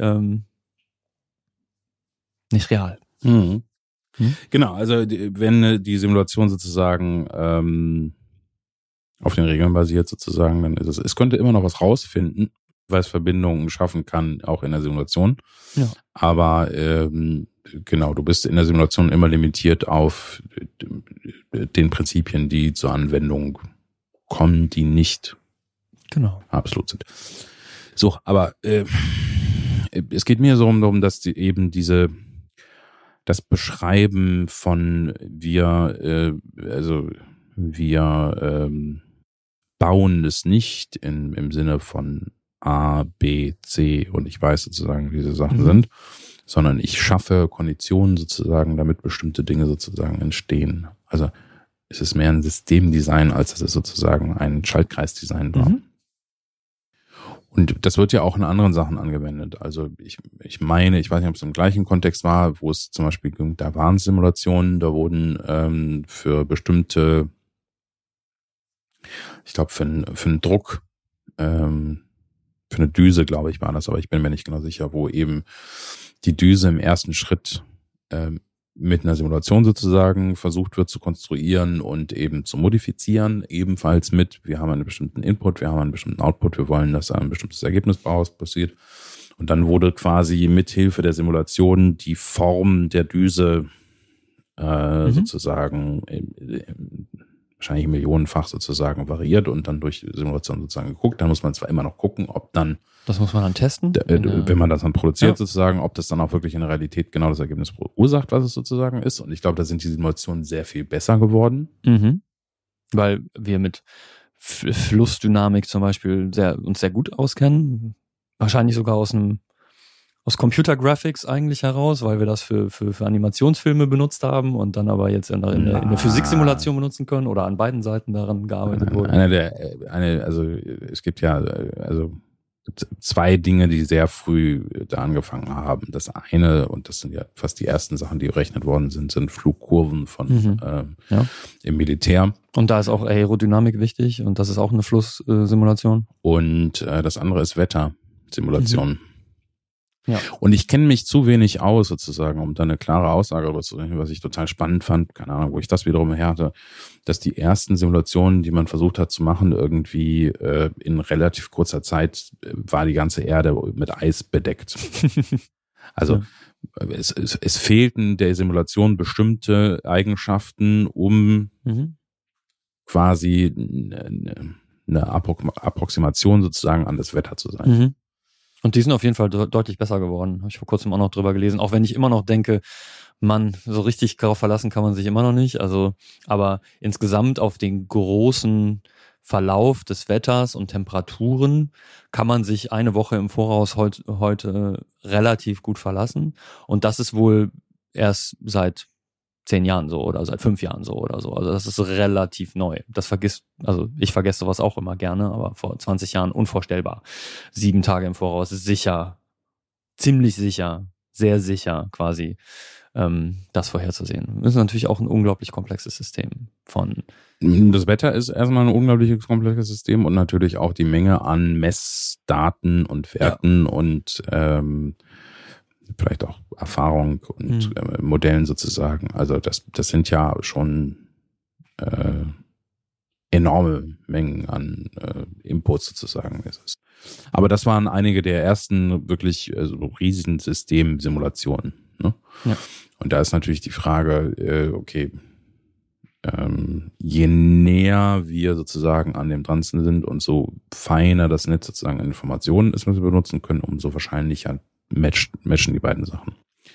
real. Mhm. Genau, also wenn die Simulation sozusagen auf den Regeln basiert sozusagen, dann ist es könnte immer noch was rausfinden, weil es Verbindungen schaffen kann, auch in der Simulation. Ja. Aber genau, du bist in der Simulation immer limitiert auf den Prinzipien, die zur Anwendung kommen, die nicht absolut sind. So, aber es geht mir so darum, dass das Beschreiben von wir bauen es nicht im Sinne von A, B, C und ich weiß sozusagen, wie diese Sachen sind, sondern ich schaffe Konditionen sozusagen, damit bestimmte Dinge sozusagen entstehen. Also es ist mehr ein Systemdesign, als dass es sozusagen ein Schaltkreisdesign war. Und das wird ja auch in anderen Sachen angewendet. Also ich meine, ich weiß nicht, ob es im gleichen Kontext war, wo es zum Beispiel, da waren Simulationen, da wurden für bestimmte, ich glaube für einen Druck, für eine Düse, glaube ich, war das, aber ich bin mir nicht genau sicher, wo eben die Düse im ersten Schritt mit einer Simulation sozusagen versucht wird zu konstruieren und eben zu modifizieren, ebenfalls wir haben einen bestimmten Input, wir haben einen bestimmten Output, wir wollen, dass ein bestimmtes Ergebnis passiert. Und dann wurde quasi mithilfe der Simulation die Form der Düse sozusagen wahrscheinlich millionenfach sozusagen variiert und dann durch Simulation sozusagen geguckt. Dann muss man zwar immer noch gucken, ob dann... Das muss man dann testen? Wenn man das dann produziert sozusagen, ob das dann auch wirklich in der Realität genau das Ergebnis verursacht, was es sozusagen ist. Und ich glaube, da sind die Simulationen sehr viel besser geworden. Weil wir mit Flussdynamik zum Beispiel uns sehr gut auskennen. Wahrscheinlich sogar aus Computer Graphics eigentlich heraus, weil wir das für Animationsfilme benutzt haben und dann aber jetzt in der Physiksimulation benutzen können oder an beiden Seiten daran gearbeitet wurde. Es gibt ja, zwei Dinge, die sehr früh da angefangen haben. Das eine, und das sind ja fast die ersten Sachen, die berechnet worden sind Flugkurven im Militär. Und da ist auch Aerodynamik wichtig und das ist auch eine Flusssimulation. Und das andere ist Wettersimulation. Ja. Und ich kenne mich zu wenig aus sozusagen, um da eine klare Aussage darüber zu machen, was ich total spannend fand, keine Ahnung, wo ich das wiederum her hatte, dass die ersten Simulationen, die man versucht hat zu machen, irgendwie in relativ kurzer Zeit war die ganze Erde mit Eis bedeckt. Also es fehlten der Simulation bestimmte Eigenschaften, um quasi eine Approximation sozusagen an das Wetter zu sein. Und die sind auf jeden Fall deutlich besser geworden. Habe ich vor kurzem auch noch drüber gelesen. Auch wenn ich immer noch denke, so richtig darauf verlassen kann man sich immer noch nicht. Also, aber insgesamt auf den großen Verlauf des Wetters und Temperaturen kann man sich eine Woche im Voraus heute relativ gut verlassen. Und das ist wohl erst seit 10 Jahren so oder seit 5 Jahren so oder so. Also das ist relativ neu. Ich vergesse sowas auch immer gerne, aber vor 20 Jahren unvorstellbar. 7 Tage im Voraus sicher, ziemlich sicher, sehr sicher quasi das vorherzusehen. Das ist natürlich auch ein unglaublich komplexes System von. Das Wetter ist erstmal ein unglaublich komplexes System und natürlich auch die Menge an Messdaten und Werten und vielleicht auch Erfahrung und Modellen sozusagen. Also das sind ja schon enorme Mengen an Inputs sozusagen. Aber das waren einige der ersten wirklich riesigen Systemsimulationen. Ne? Ja. Und da ist natürlich die Frage, okay, je näher wir sozusagen an dem dran sind und so feiner das Netz sozusagen an Informationen ist, was wir benutzen können, umso wahrscheinlicher matchen die beiden Sachen.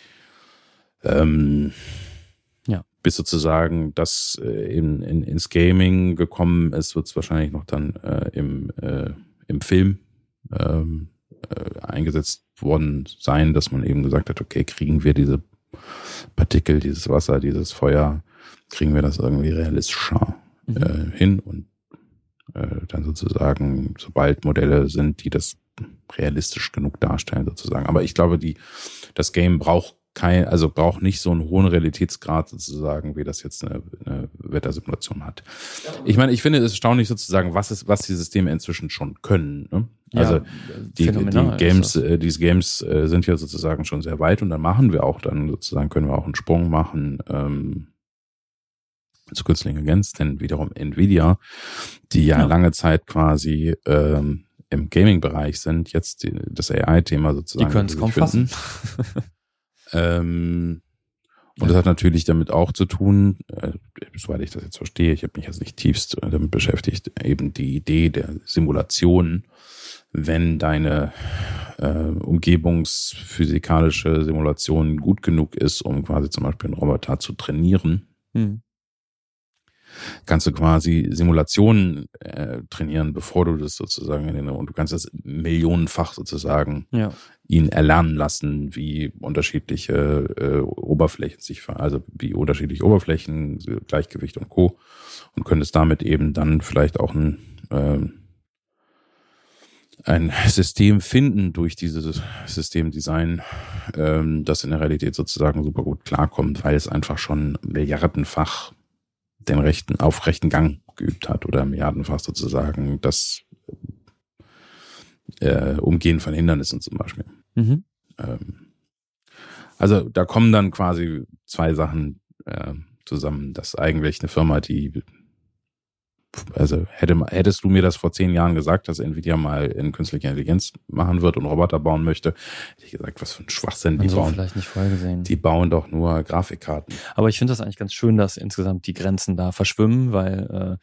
Bis sozusagen das ins Gaming gekommen ist, wird es wahrscheinlich noch dann im Film eingesetzt worden sein, dass man eben gesagt hat, okay, kriegen wir diese Partikel, dieses Wasser, dieses Feuer, kriegen wir das irgendwie realistischer hin und dann sozusagen, sobald Modelle sind, die das realistisch genug darstellen sozusagen. Aber ich glaube, das Game braucht nicht so einen hohen Realitätsgrad sozusagen, wie das jetzt eine Wettersimulation hat. Ich meine, ich finde es erstaunlich sozusagen, was die Systeme inzwischen schon können. Ne? Also diese Games sind ja sozusagen schon sehr weit und dann können wir auch einen Sprung machen zu künstlicher Intelligenz, denn wiederum Nvidia, die ja lange Zeit quasi im Gaming-Bereich sind, jetzt das AI-Thema sozusagen. Die können es kaum fassen. Und das hat natürlich damit auch zu tun, soweit ich das jetzt verstehe, ich habe mich jetzt nicht tiefst damit beschäftigt, eben die Idee der Simulation, wenn deine umgebungsphysikalische Simulation gut genug ist, um quasi zum Beispiel einen Roboter zu trainieren, kannst du quasi Simulationen trainieren, bevor du das sozusagen und du kannst das millionenfach sozusagen ihn erlernen lassen, wie unterschiedliche Oberflächen wie unterschiedliche Oberflächen, Gleichgewicht und Co. und könntest damit eben dann vielleicht auch ein System finden durch dieses Systemdesign, das in der Realität sozusagen super gut klarkommt, weil es einfach schon milliardenfach auf rechten Gang geübt hat oder milliardenfach sozusagen das Umgehen von Hindernissen zum Beispiel. Also da kommen dann quasi 2 Sachen zusammen, dass eigentlich eine Firma, hättest du mir das vor 10 Jahren gesagt, dass Nvidia mal in künstlicher Intelligenz machen wird und Roboter bauen möchte, hätte ich gesagt, was für ein Schwachsinn die bauen. Vielleicht nicht vorhergesehen. Die bauen doch nur Grafikkarten. Aber ich finde das eigentlich ganz schön, dass insgesamt die Grenzen da verschwimmen, weil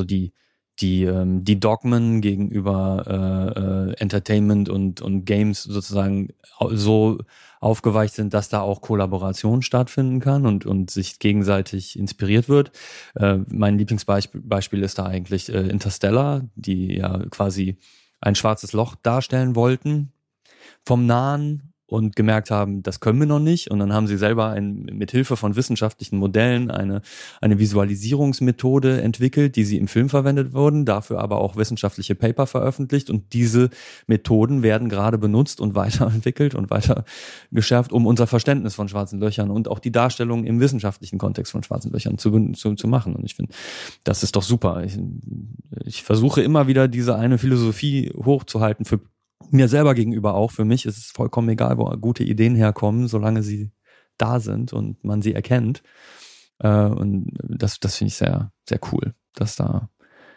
die Dogmen gegenüber Entertainment und Games sozusagen so aufgeweicht sind, dass da auch Kollaboration stattfinden kann und sich gegenseitig inspiriert wird. Mein Lieblingsbeispiel ist da eigentlich Interstellar, die ja quasi ein schwarzes Loch darstellen wollten vom Nahen und gemerkt haben, das können wir noch nicht. Und dann haben sie selber mit Hilfe von wissenschaftlichen Modellen eine Visualisierungsmethode entwickelt, die sie im Film verwendet wurden, dafür aber auch wissenschaftliche Paper veröffentlicht. Und diese Methoden werden gerade benutzt und weiterentwickelt und weiter geschärft, um unser Verständnis von schwarzen Löchern und auch die Darstellung im wissenschaftlichen Kontext von schwarzen Löchern zu machen. Und ich finde, das ist doch super. Ich versuche immer wieder diese eine Philosophie hochzuhalten für mir selber gegenüber auch. Für mich ist es vollkommen egal, wo gute Ideen herkommen, solange sie da sind und man sie erkennt. Und das finde ich sehr, sehr cool, dass da,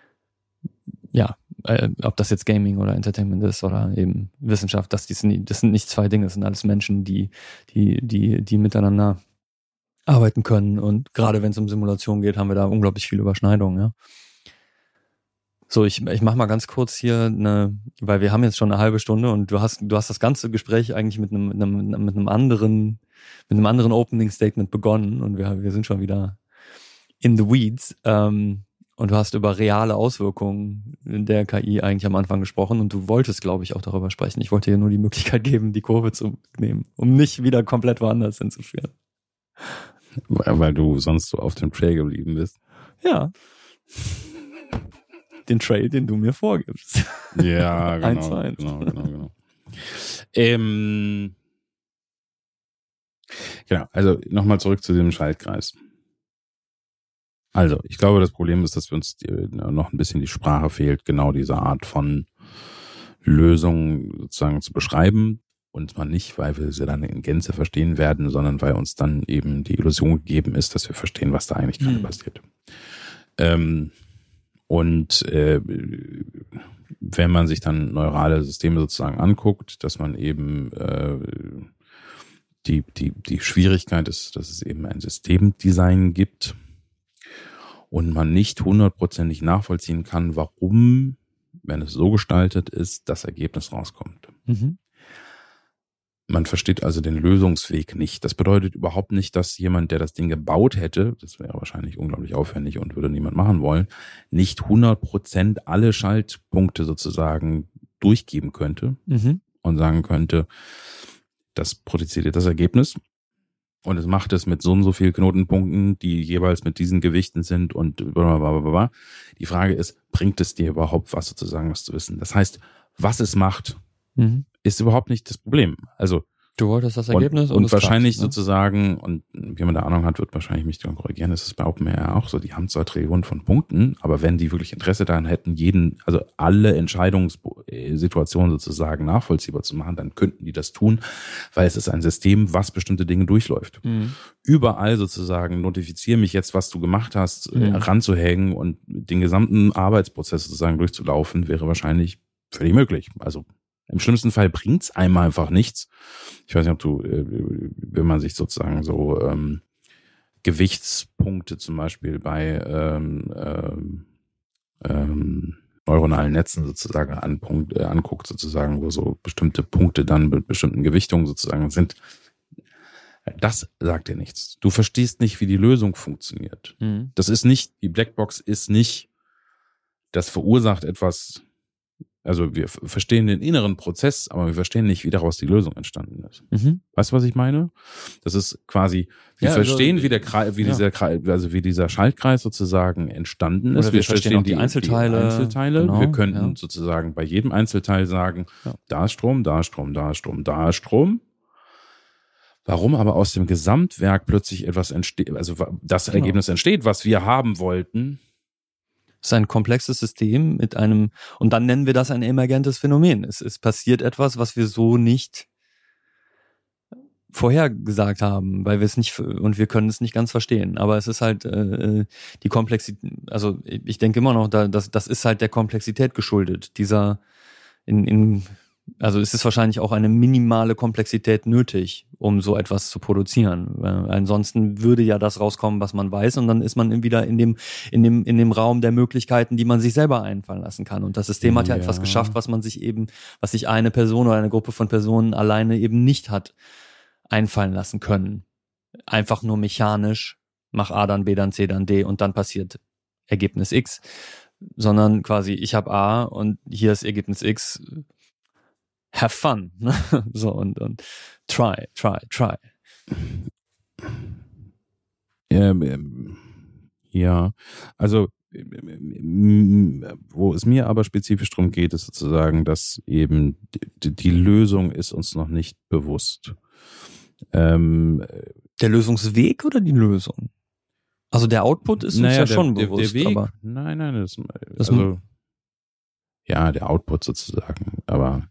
ob das jetzt Gaming oder Entertainment ist oder eben Wissenschaft, das sind nicht 2 Dinge, das sind alles Menschen, die miteinander arbeiten können. Und gerade wenn es um Simulation geht, haben wir da unglaublich viele Überschneidungen, ja. So, ich mach mal ganz kurz hier weil wir haben jetzt schon eine halbe Stunde und du hast das ganze Gespräch eigentlich mit einem anderen einem anderen Opening Statement begonnen und wir sind schon wieder in the weeds. Und du hast über reale Auswirkungen der KI eigentlich am Anfang gesprochen und du wolltest, glaube ich, auch darüber sprechen. Ich wollte dir nur die Möglichkeit geben, die Kurve zu nehmen, um nicht wieder komplett woanders hinzuführen. Weil du sonst so auf dem Trail geblieben bist. Ja. Den Trail, den du mir vorgibst. Ja, genau. 1:1. Genau. Genau, also nochmal zurück zu dem Schaltkreis. Also, ich glaube, das Problem ist, dass wir uns noch ein bisschen die Sprache fehlt, genau diese Art von Lösung sozusagen zu beschreiben. Und zwar nicht, weil wir sie dann in Gänze verstehen werden, sondern weil uns dann eben die Illusion gegeben ist, dass wir verstehen, was da eigentlich gerade passiert. Wenn man sich dann neurale Systeme sozusagen anguckt, dass man eben die Schwierigkeit ist, dass es eben ein Systemdesign gibt und man nicht hundertprozentig nachvollziehen kann, warum, wenn es so gestaltet ist, das Ergebnis rauskommt. Mhm. Man versteht also den Lösungsweg nicht. Das bedeutet überhaupt nicht, dass jemand, der das Ding gebaut hätte, das wäre wahrscheinlich unglaublich aufwendig und würde niemand machen wollen, nicht 100% alle Schaltpunkte sozusagen durchgeben könnte und sagen könnte, das produziert das Ergebnis und es macht es mit so und so viel Knotenpunkten, die jeweils mit diesen Gewichten sind und blablabla. Die Frage ist, bringt es dir überhaupt was sozusagen, was zu wissen? Das heißt, was es macht, ist überhaupt nicht das Problem. Also du wolltest das Ergebnis und wahrscheinlich klappt, ne? Sozusagen, und jemand, der Ahnung hat, wird wahrscheinlich mich dann korrigieren, das ist bei OpenAI auch so, die haben zwar Trillionen von Punkten, aber wenn die wirklich Interesse daran hätten, also alle Entscheidungssituationen sozusagen nachvollziehbar zu machen, dann könnten die das tun, weil es ist ein System, was bestimmte Dinge durchläuft. Überall sozusagen notifiziere mich jetzt, was du gemacht hast, ranzuhängen und den gesamten Arbeitsprozess sozusagen durchzulaufen, wäre wahrscheinlich völlig möglich. Also im schlimmsten Fall bringt's einem einfach nichts. Ich weiß nicht, ob du, wenn man sich sozusagen so Gewichtspunkte zum Beispiel bei neuronalen Netzen sozusagen anguckt, sozusagen, wo so bestimmte Punkte dann mit bestimmten Gewichtungen sozusagen sind. Das sagt dir nichts. Du verstehst nicht, wie die Lösung funktioniert. Das ist nicht, die Blackbox ist nicht, das verursacht etwas. Also wir verstehen den inneren Prozess, aber wir verstehen nicht, wie daraus die Lösung entstanden ist. Weißt du, was ich meine? Das ist quasi, wir verstehen, wie dieser Schaltkreis sozusagen entstanden ist. Oder wir verstehen auch die Einzelteile. Genau, wir könnten sozusagen bei jedem Einzelteil sagen, da ist Strom, da ist Strom, da ist Strom, da ist Strom. Warum aber aus dem Gesamtwerk plötzlich etwas entsteht, also das Ergebnis entsteht, was wir haben wollten. Es ist ein komplexes System mit einem, und dann nennen wir das ein emergentes Phänomen. Es passiert etwas, was wir so nicht vorhergesagt haben, weil wir es nicht, und wir können es nicht ganz verstehen. Aber es ist halt die Komplexität, also ich denke immer noch, das ist halt der Komplexität geschuldet. Also es ist wahrscheinlich auch eine minimale Komplexität nötig, um so etwas zu produzieren. Weil ansonsten würde ja das rauskommen, was man weiß, und dann ist man wieder in dem Raum der Möglichkeiten, die man sich selber einfallen lassen kann. Und das System hat ja etwas geschafft, was sich eine Person oder eine Gruppe von Personen alleine eben nicht hat einfallen lassen können. Einfach nur mechanisch, mach A, dann B, dann C, dann D und dann passiert Ergebnis X. Sondern quasi, ich habe A und hier ist Ergebnis X. Have fun. So und try. Ja, also wo es mir aber spezifisch darum geht, ist sozusagen, dass eben die Lösung ist uns noch nicht bewusst. Der Lösungsweg oder die Lösung? Also der Output ist uns ja schon bewusst. Der Weg, aber nein, also ja, der Output sozusagen, aber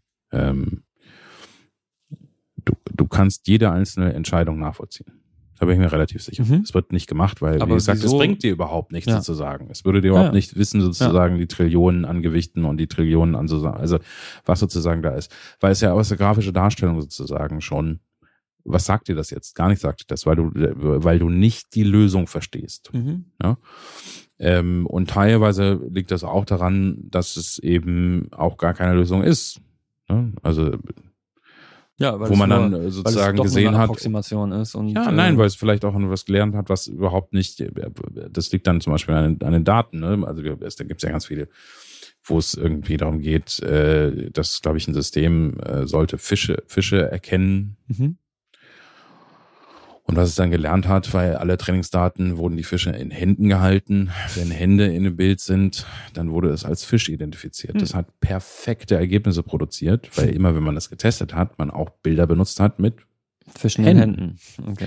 du kannst jede einzelne Entscheidung nachvollziehen. Da bin ich mir relativ sicher. Es wird nicht gemacht, weil, wie gesagt, es bringt dir überhaupt nichts sozusagen. Es würde dir überhaupt nicht wissen, sozusagen, die Trillionen an Gewichten und die Trillionen an sozusagen, also was sozusagen da ist. Weil es ja aus der grafischen Darstellung sozusagen schon, was sagt dir das jetzt? Gar nicht sagt dir das, weil du nicht die Lösung verstehst. Ja? Und teilweise liegt das auch daran, dass es eben auch gar keine Lösung ist. Also Ja, weil wo man dann weil sozusagen es doch gesehen nur eine hat. Approximation ist. Und, Ja, nein, weil es vielleicht auch was gelernt hat, was überhaupt nicht, das liegt dann zum Beispiel an den Daten, ne? Also da gibt es ja ganz viele, wo es irgendwie darum geht, dass, glaube ich, ein System sollte Fische erkennen. Mhm. Und was es dann gelernt hat, weil alle Trainingsdaten wurden die Fische in Händen gehalten. Wenn Hände in dem Bild sind, dann wurde es als Fisch identifiziert. Das hat perfekte Ergebnisse produziert, weil immer, wenn man das getestet hat, man auch Bilder benutzt hat mit Fischen in Händen. Okay.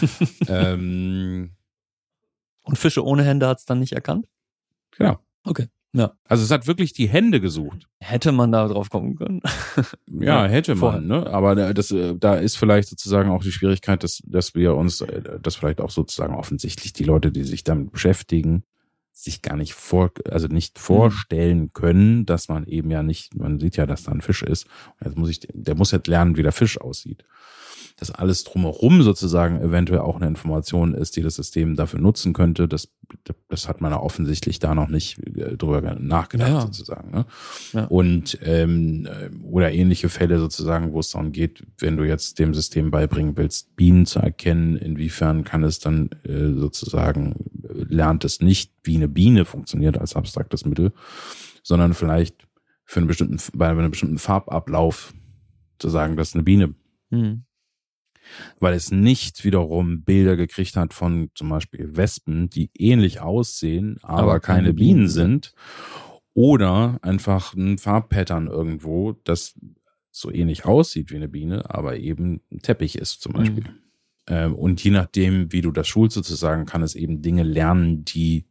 Und Fische ohne Hände hat es dann nicht erkannt? Genau. Okay. Ja. Also es hat wirklich die Hände gesucht. Hätte man da drauf kommen können? Ja, hätte man, ne? Aber da ist vielleicht sozusagen auch die Schwierigkeit, dass wir uns, dass vielleicht auch sozusagen offensichtlich die Leute, die sich damit beschäftigen, sich gar nicht vorstellen können, dass man eben ja nicht, man sieht ja, dass da ein Fisch ist. Und der muss jetzt lernen, wie der Fisch aussieht. Dass alles drumherum sozusagen eventuell auch eine Information ist, die das System dafür nutzen könnte, das hat man ja offensichtlich da noch nicht drüber nachgedacht sozusagen. Ne? Ja. Und oder ähnliche Fälle sozusagen, wo es darum geht, wenn du jetzt dem System beibringen willst, Bienen zu erkennen, inwiefern kann es dann sozusagen, lernt es nicht, wie eine Biene funktioniert als abstraktes Mittel, sondern vielleicht bei einem bestimmten Farbablauf zu sagen, das ist eine Biene. Mhm. Weil es nicht wiederum Bilder gekriegt hat von zum Beispiel Wespen, die ähnlich aussehen, aber keine Bienen sind. Oder einfach ein Farbpattern irgendwo, das so ähnlich aussieht wie eine Biene, aber eben ein Teppich ist zum Beispiel. Und je nachdem, wie du das schulst sozusagen, kann es eben Dinge lernen, die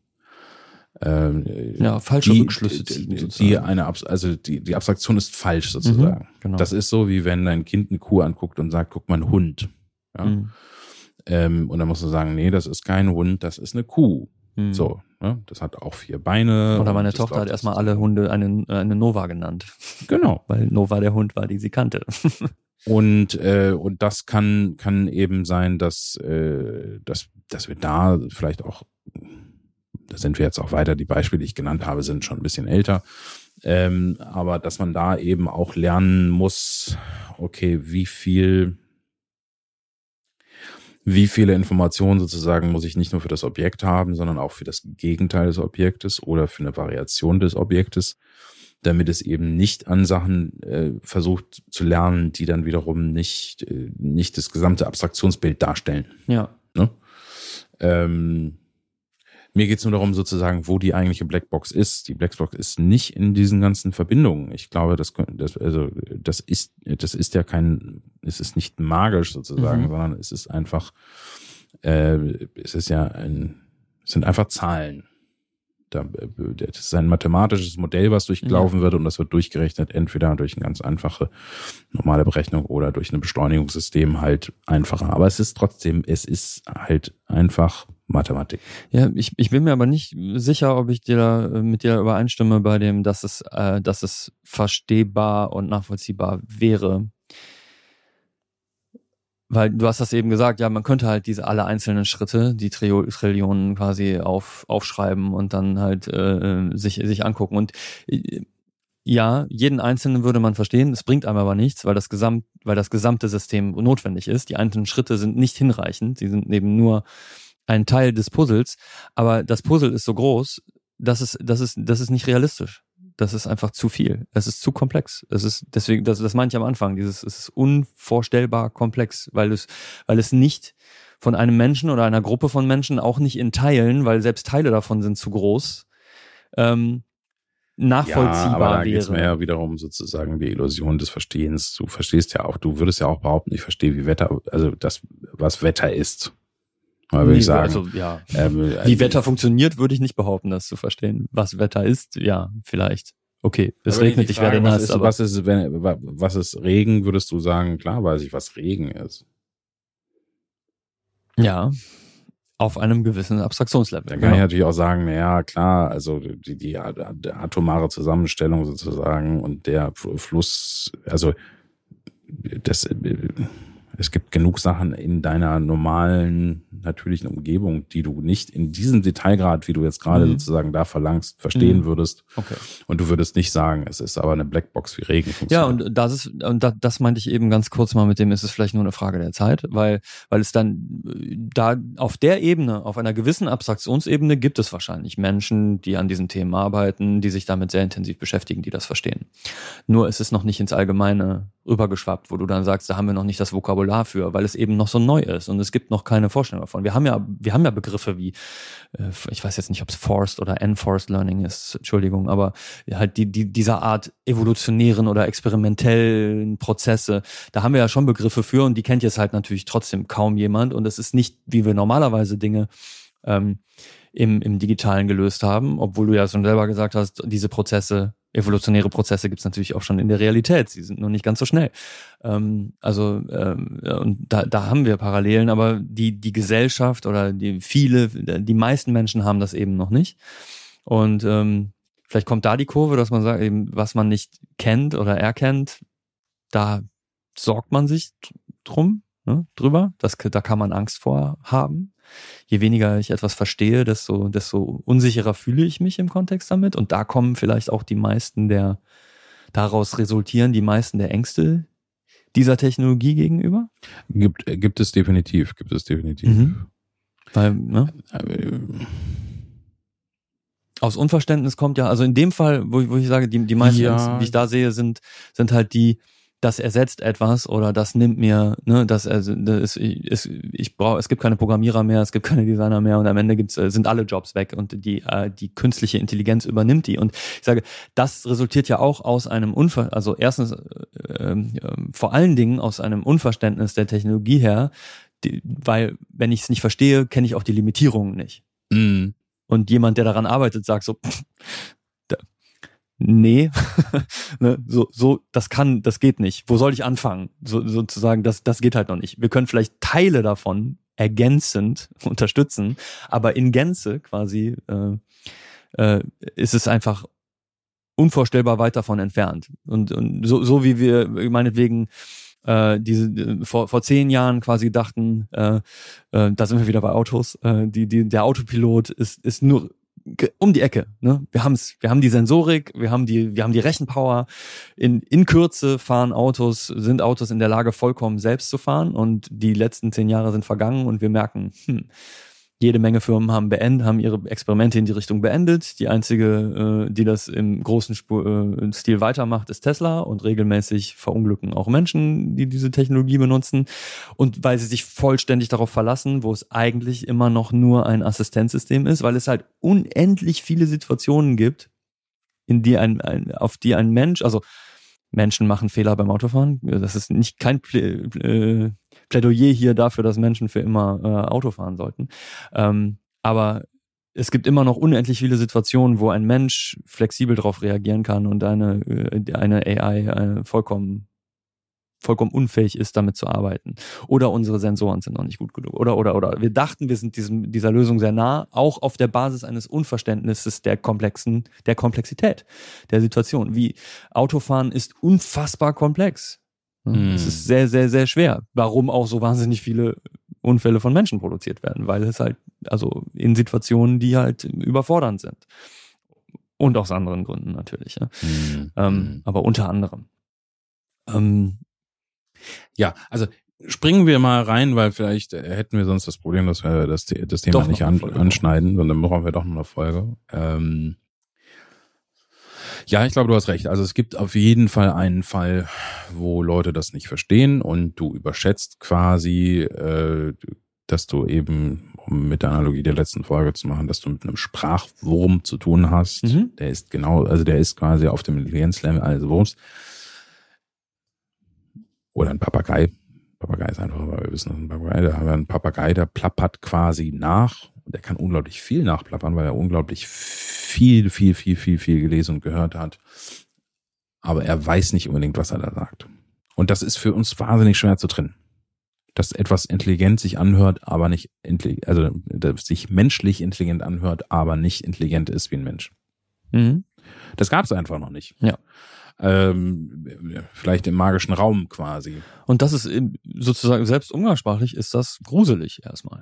falsche Rückschlüsse ziehen. Die Abstraktion ist falsch sozusagen. Genau. Das ist so, wie wenn dein Kind eine Kuh anguckt und sagt, guck mal, ein Hund. Ja? Und dann musst du sagen, nee, das ist kein Hund, das ist eine Kuh. So, ne? Das hat auch 4 Beine. Oder meine Tochter hat erstmal alle Hunde eine Nova genannt. Genau. Weil Nova der Hund war, die sie kannte. Und das kann eben sein, dass wir da vielleicht auch, da sind wir jetzt auch weiter, die Beispiele, die ich genannt habe, sind schon ein bisschen älter, aber dass man da eben auch lernen muss, okay, wie viele Informationen sozusagen muss ich nicht nur für das Objekt haben, sondern auch für das Gegenteil des Objektes oder für eine Variation des Objektes, damit es eben nicht an Sachen versucht zu lernen, die dann wiederum nicht das gesamte Abstraktionsbild darstellen. Ja. Ne? Mir geht es nur darum, sozusagen, wo die eigentliche Blackbox ist. Die Blackbox ist nicht in diesen ganzen Verbindungen. Ich glaube, das ist ja es ist nicht magisch sozusagen, sondern es ist einfach, es sind einfach Zahlen. Das ist ein mathematisches Modell, was durchlaufen wird und das wird durchgerechnet, entweder durch eine ganz einfache normale Berechnung oder durch ein Beschleunigungssystem halt einfacher. Aber es ist halt einfach Mathematik. Ja, ich bin mir aber nicht sicher, ob ich mit dir übereinstimme bei dem, dass es verstehbar und nachvollziehbar wäre. Weil du hast das eben gesagt, ja, man könnte halt alle einzelnen Schritte, die Trillionen quasi aufschreiben und dann halt sich angucken. Und ja, jeden einzelnen würde man verstehen, es bringt einem aber nichts, weil das gesamte System notwendig ist. Die einzelnen Schritte sind nicht hinreichend, sie sind eben nur ein Teil des Puzzles, aber das Puzzle ist so groß, das ist nicht realistisch. Das ist einfach zu viel. Es ist zu komplex. Es ist deswegen, das meinte ich am Anfang, es ist unvorstellbar komplex, weil es nicht von einem Menschen oder einer Gruppe von Menschen, auch nicht in Teilen, weil selbst Teile davon sind zu groß, nachvollziehbar aber da wäre. geht es mir ja wiederum sozusagen die Illusion des Verstehens. Du würdest ja auch behaupten, ich verstehe, wie Wetter, also das, was Wetter ist. Würde ich sagen. Also, ja. Wie Wetter funktioniert, würde ich nicht behaupten, das zu verstehen. Was Wetter ist, ja, vielleicht. Okay, es regnet, ich werde nass. Was ist Regen, würdest du sagen? Klar weiß ich, was Regen ist. Ja, auf einem gewissen Abstraktionslevel. Dann kann ich natürlich auch sagen, naja, klar, also die atomare Zusammenstellung sozusagen und der Fluss, also es gibt genug Sachen in deiner normalen natürlichen Umgebung, die du nicht in diesem Detailgrad, wie du jetzt gerade sozusagen da verlangst, verstehen würdest. Okay. Und du würdest nicht sagen, es ist aber eine Blackbox wie Regen funktioniert. Ja, das meinte ich eben ganz kurz mal mit dem, ist es vielleicht nur eine Frage der Zeit, weil es dann da auf der Ebene, auf einer gewissen Abstraktionsebene gibt es wahrscheinlich Menschen, die an diesen Themen arbeiten, die sich damit sehr intensiv beschäftigen, die das verstehen. Nur ist es noch nicht ins Allgemeine rübergeschwappt, wo du dann sagst, da haben wir noch nicht das Vokabular für, weil es eben noch so neu ist und es gibt noch keine Vorstellung davon. Wir haben ja Begriffe wie, ich weiß jetzt nicht, ob es Forced oder Enforced Learning ist, Entschuldigung, aber halt dieser Art evolutionären oder experimentellen Prozesse, da haben wir ja schon Begriffe für und die kennt jetzt halt natürlich trotzdem kaum jemand und es ist nicht, wie wir normalerweise Dinge im Digitalen gelöst haben, obwohl du ja schon selber gesagt hast, diese Prozesse, evolutionäre Prozesse gibt es natürlich auch schon in der Realität, sie sind nur nicht ganz so schnell. Und da haben wir Parallelen, aber die Gesellschaft oder die meisten Menschen haben das eben noch nicht. Und vielleicht kommt da die Kurve, dass man sagt, eben, was man nicht kennt oder erkennt, da sorgt man sich drüber. Da kann man Angst vor haben. Je weniger ich etwas verstehe, desto unsicherer fühle ich mich im Kontext damit. Und da kommen vielleicht auch daraus resultieren die meisten der Ängste dieser Technologie gegenüber. Gibt es definitiv. Weil, aus Unverständnis kommt ja, also in dem Fall, wo ich sage, die meisten Ängste, die ich da sehe, sind halt die, das ersetzt etwas oder das nimmt mir, es gibt keine Programmierer mehr, es gibt keine Designer mehr und am Ende sind alle Jobs weg und die künstliche Intelligenz übernimmt die. Und ich sage, das resultiert ja auch aus einem also erstens vor allen Dingen aus einem Unverständnis der Technologie her, weil wenn ich es nicht verstehe, kenne ich auch die Limitierungen nicht. Mhm. Und jemand, der daran arbeitet, sagt so, nee, das geht nicht. Wo soll ich anfangen? Sozusagen, das geht halt noch nicht. Wir können vielleicht Teile davon ergänzend unterstützen, aber in Gänze quasi ist es einfach unvorstellbar weit davon entfernt. Und so wie wir meinetwegen vor 10 Jahren quasi dachten, da sind wir wieder bei Autos, der Autopilot ist nur um die Ecke, ne? Wir haben die Sensorik, wir haben die Rechenpower. In Kürze sind Autos in der Lage, vollkommen selbst zu fahren und die letzten 10 Jahre sind vergangen und wir merken, jede Menge Firmen haben ihre Experimente in die Richtung beendet. Die einzige, die das im großen Stil weitermacht, ist Tesla und regelmäßig verunglücken auch Menschen, die diese Technologie benutzen. Und weil sie sich vollständig darauf verlassen, wo es eigentlich immer noch nur ein Assistenzsystem ist, weil es halt unendlich viele Situationen gibt, in die auf die ein Mensch, also Menschen machen Fehler beim Autofahren. Das ist kein Plädoyer hier dafür, dass Menschen für immer Auto fahren sollten. Aber es gibt immer noch unendlich viele Situationen, wo ein Mensch flexibel darauf reagieren kann und eine AI vollkommen unfähig ist, damit zu arbeiten. Oder unsere Sensoren sind noch nicht gut genug. Oder. Wir dachten, wir sind dieser Lösung sehr nah, auch auf der Basis eines Unverständnisses der Komplexität der Situation. Wie Autofahren ist unfassbar komplex. Es ist sehr, sehr, sehr schwer. Warum auch so wahnsinnig viele Unfälle von Menschen produziert werden? Weil es halt, also in Situationen, die halt überfordernd sind. Und aus anderen Gründen natürlich. Ja. Aber unter anderem. Ja, also springen wir mal rein, weil vielleicht hätten wir sonst das Problem, dass wir das Thema nicht anschneiden, sondern brauchen wir doch noch eine Folge. Ja, ich glaube, du hast recht. Also es gibt auf jeden Fall einen Fall, wo Leute das nicht verstehen und du überschätzt quasi, dass du eben, um mit der Analogie der letzten Folge zu machen, dass du mit einem Sprachwurm zu tun hast. Der ist quasi auf dem Intelligenzlevel eines Wurms. Oder ein Papagei. Papagei ist einfach, weil wir wissen, dass ein Papagei, da haben wir einen Papagei, der plappert quasi nach. Und der kann unglaublich viel nachplappern, weil er unglaublich viel gelesen und gehört hat. Aber er weiß nicht unbedingt, was er da sagt. Und das ist für uns wahnsinnig schwer zu trennen. Dass etwas intelligent sich anhört, aber nicht dass sich menschlich intelligent anhört, aber nicht intelligent ist wie ein Mensch. Das gab es einfach noch nicht. Ja. Vielleicht im magischen Raum quasi. Und das ist sozusagen, selbst umgangssprachlich ist das gruselig erstmal.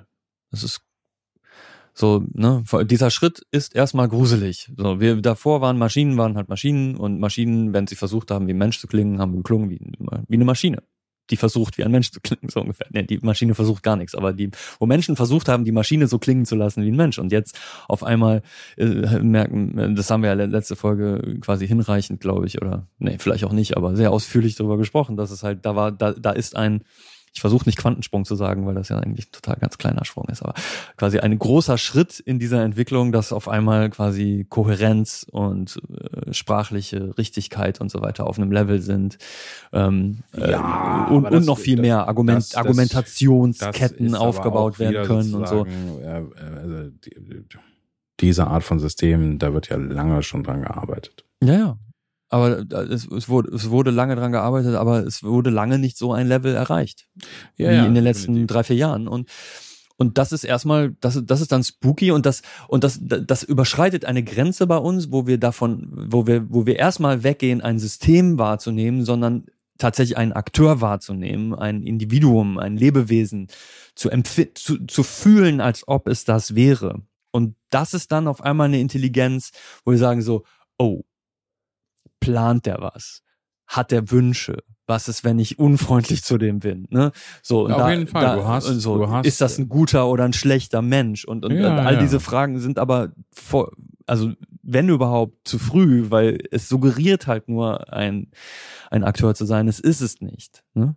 Das ist so, ne, dieser Schritt ist erstmal gruselig. So, wir davor waren halt Maschinen und Maschinen, wenn sie versucht haben, wie ein Mensch zu klingen, haben geklungen wie eine Maschine, die versucht, wie ein Mensch zu klingen, so ungefähr. Nee, die Maschine versucht gar nichts, aber wo Menschen versucht haben, die Maschine so klingen zu lassen wie ein Mensch und jetzt auf einmal merken, das haben wir ja letzte Folge quasi hinreichend, glaube ich, oder nee, vielleicht auch nicht, aber sehr ausführlich darüber gesprochen, dass es halt, da ist ein, ich versuche nicht Quantensprung zu sagen, weil das ja eigentlich ein total ganz kleiner Sprung ist, aber quasi ein großer Schritt in dieser Entwicklung, dass auf einmal quasi Kohärenz und sprachliche Richtigkeit und so weiter auf einem Level sind und noch viel mehr Argumentationsketten aufgebaut werden können und so. Also diese Art von System, da wird ja lange schon dran gearbeitet. Ja. Aber es wurde lange dran gearbeitet, aber es wurde lange nicht so ein Level erreicht. Wie in den letzten 3-4 Jahren. Und das ist erstmal, das ist dann spooky und das überschreitet eine Grenze bei uns, wo wir erstmal weggehen, ein System wahrzunehmen, sondern tatsächlich einen Akteur wahrzunehmen, ein Individuum, ein Lebewesen zu fühlen, als ob es das wäre. Und das ist dann auf einmal eine Intelligenz, wo wir sagen so, oh, plant der was? Hat der Wünsche? Was ist, wenn ich unfreundlich zu dem bin? Ne? So, und auf jeden Fall. Du hast, ist das ein guter oder ein schlechter Mensch? Und all diese Fragen sind aber also wenn überhaupt zu früh, weil es suggeriert halt nur ein Akteur zu sein. Es ist es nicht. Ne?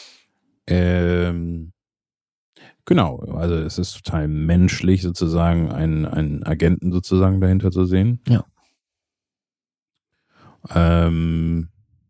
Genau, also es ist total menschlich sozusagen, einen Agenten sozusagen dahinter zu sehen. Ja. Weil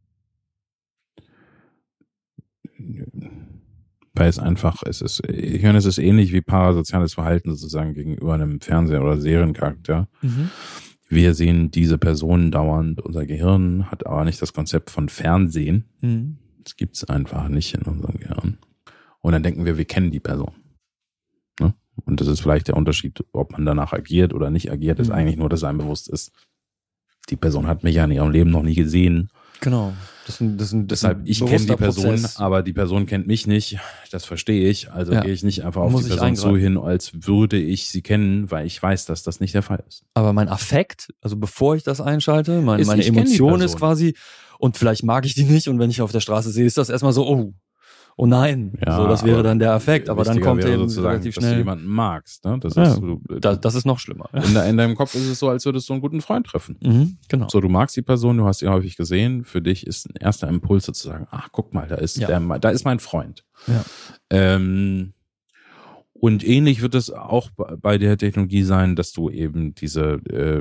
es einfach, es ist ähnlich wie parasoziales Verhalten sozusagen gegenüber einem Fernseh- oder Seriencharakter. Mhm. Wir sehen diese Person dauernd, unser Gehirn hat aber nicht das Konzept von Fernsehen. Mhm. Das gibt's einfach nicht in unserem Gehirn. Und dann denken wir kennen die Person. Ne? Und das ist vielleicht der Unterschied, ob man danach agiert oder nicht agiert, ist eigentlich nur, dass einem bewusst ist, die Person hat mich ja in ihrem Leben noch nie gesehen. Genau. Deshalb, ich kenne die Person, aber die Person kennt mich nicht. Das verstehe ich. Also gehe ich nicht einfach auf die Person so hin, als würde ich sie kennen, weil ich weiß, dass das nicht der Fall ist. Aber mein Affekt, also bevor ich das einschalte, meine Emotion ist quasi, und vielleicht mag ich die nicht, und wenn ich auf der Straße sehe, ist das erstmal so, oh nein, ja, so, das wäre dann der Affekt, aber dann kommt eben relativ schnell, dass du jemanden magst, ne? Das ist noch schlimmer. In deinem Kopf ist es so, als würdest du einen guten Freund treffen. Mhm, genau. So, du magst die Person, du hast sie häufig gesehen, für dich ist ein erster Impuls sozusagen, ach, guck mal, da ist mein Freund. Ja. Und ähnlich wird es auch bei der Technologie sein, dass du eben diese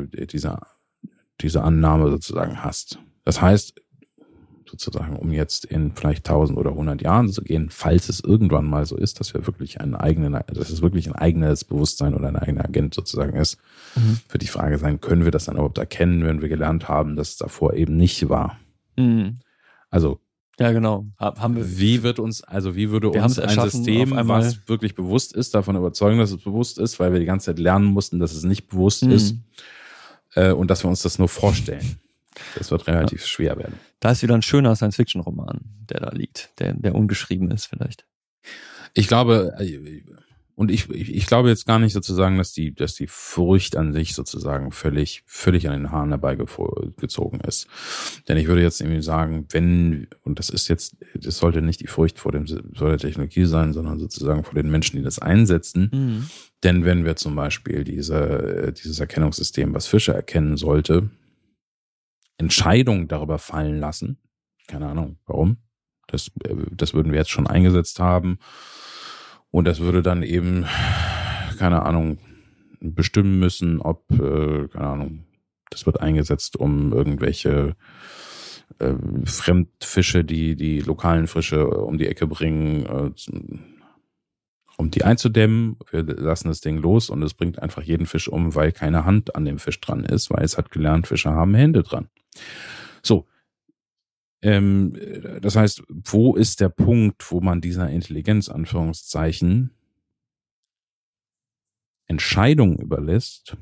Annahme sozusagen hast. Das heißt, sozusagen, um jetzt in vielleicht 1000 oder 100 Jahren zu gehen, falls es irgendwann mal so ist, dass es wirklich ein eigenes Bewusstsein oder ein eigener Agent sozusagen ist, wird die Frage sein, können wir das dann überhaupt erkennen, wenn wir gelernt haben, dass es davor eben nicht war? Mhm. Also, ja, genau. Haben wir. Wie würde uns ein System, was wirklich bewusst ist, davon überzeugen, dass es bewusst ist, weil wir die ganze Zeit lernen mussten, dass es nicht bewusst ist, und dass wir uns das nur vorstellen. Das wird relativ schwer werden. Da ist wieder ein schöner Science-Fiction-Roman, der da liegt, der ungeschrieben ist vielleicht. Ich glaube, und ich glaube jetzt gar nicht sozusagen, dass die Furcht an sich sozusagen völlig an den Haaren herbeigezogen ist. Denn ich würde jetzt irgendwie sagen, das sollte nicht die Furcht vor der Technologie sein, sondern sozusagen vor den Menschen, die das einsetzen. Mhm. Denn wenn wir zum Beispiel dieses Erkennungssystem, was Fische erkennen sollte, Entscheidungen darüber fallen lassen. Keine Ahnung, warum. Das würden wir jetzt schon eingesetzt haben. Und das würde dann eben, keine Ahnung, bestimmen müssen, ob, das wird eingesetzt, um irgendwelche Fremdfische, die lokalen Fische um die Ecke bringen, um die einzudämmen. Wir lassen das Ding los und es bringt einfach jeden Fisch um, weil keine Hand an dem Fisch dran ist, weil es hat gelernt, Fische haben Hände dran. So. Das heißt, wo ist der Punkt, wo man dieser Intelligenz, Anführungszeichen, Entscheidungen überlässt,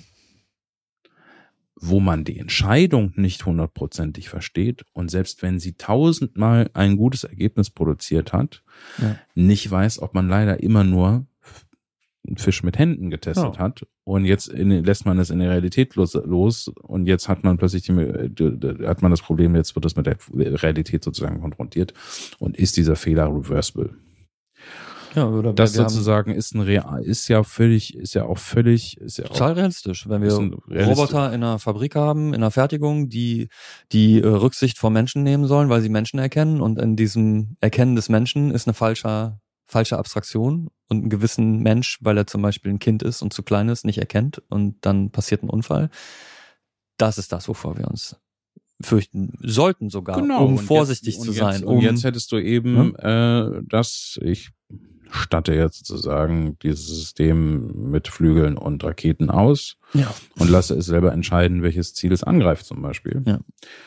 wo man die Entscheidung nicht 100%ig versteht und selbst wenn sie 1000-mal ein gutes Ergebnis produziert hat, nicht weiß, ob man leider immer nur einen Fisch mit Händen getestet hat und jetzt lässt man es in der Realität los und jetzt hat man plötzlich hat man das Problem, jetzt wird es mit der Realität sozusagen konfrontiert und ist dieser Fehler reversible. Ja, oder das sozusagen ist ja auch total realistisch, wenn wir Roboter in einer Fabrik haben, in einer Fertigung, die Rücksicht vor Menschen nehmen sollen, weil sie Menschen erkennen und in diesem Erkennen des Menschen ist eine falsche Abstraktion und einen gewissen Mensch, weil er zum Beispiel ein Kind ist und zu klein ist, nicht erkennt und dann passiert ein Unfall. Das ist das, wovor wir uns fürchten sollten sogar, um vorsichtig zu sein. Und jetzt hättest du eben ich statte jetzt sozusagen dieses System mit Flügeln und Raketen aus und lasse es selber entscheiden, welches Ziel es angreift zum Beispiel. Ja.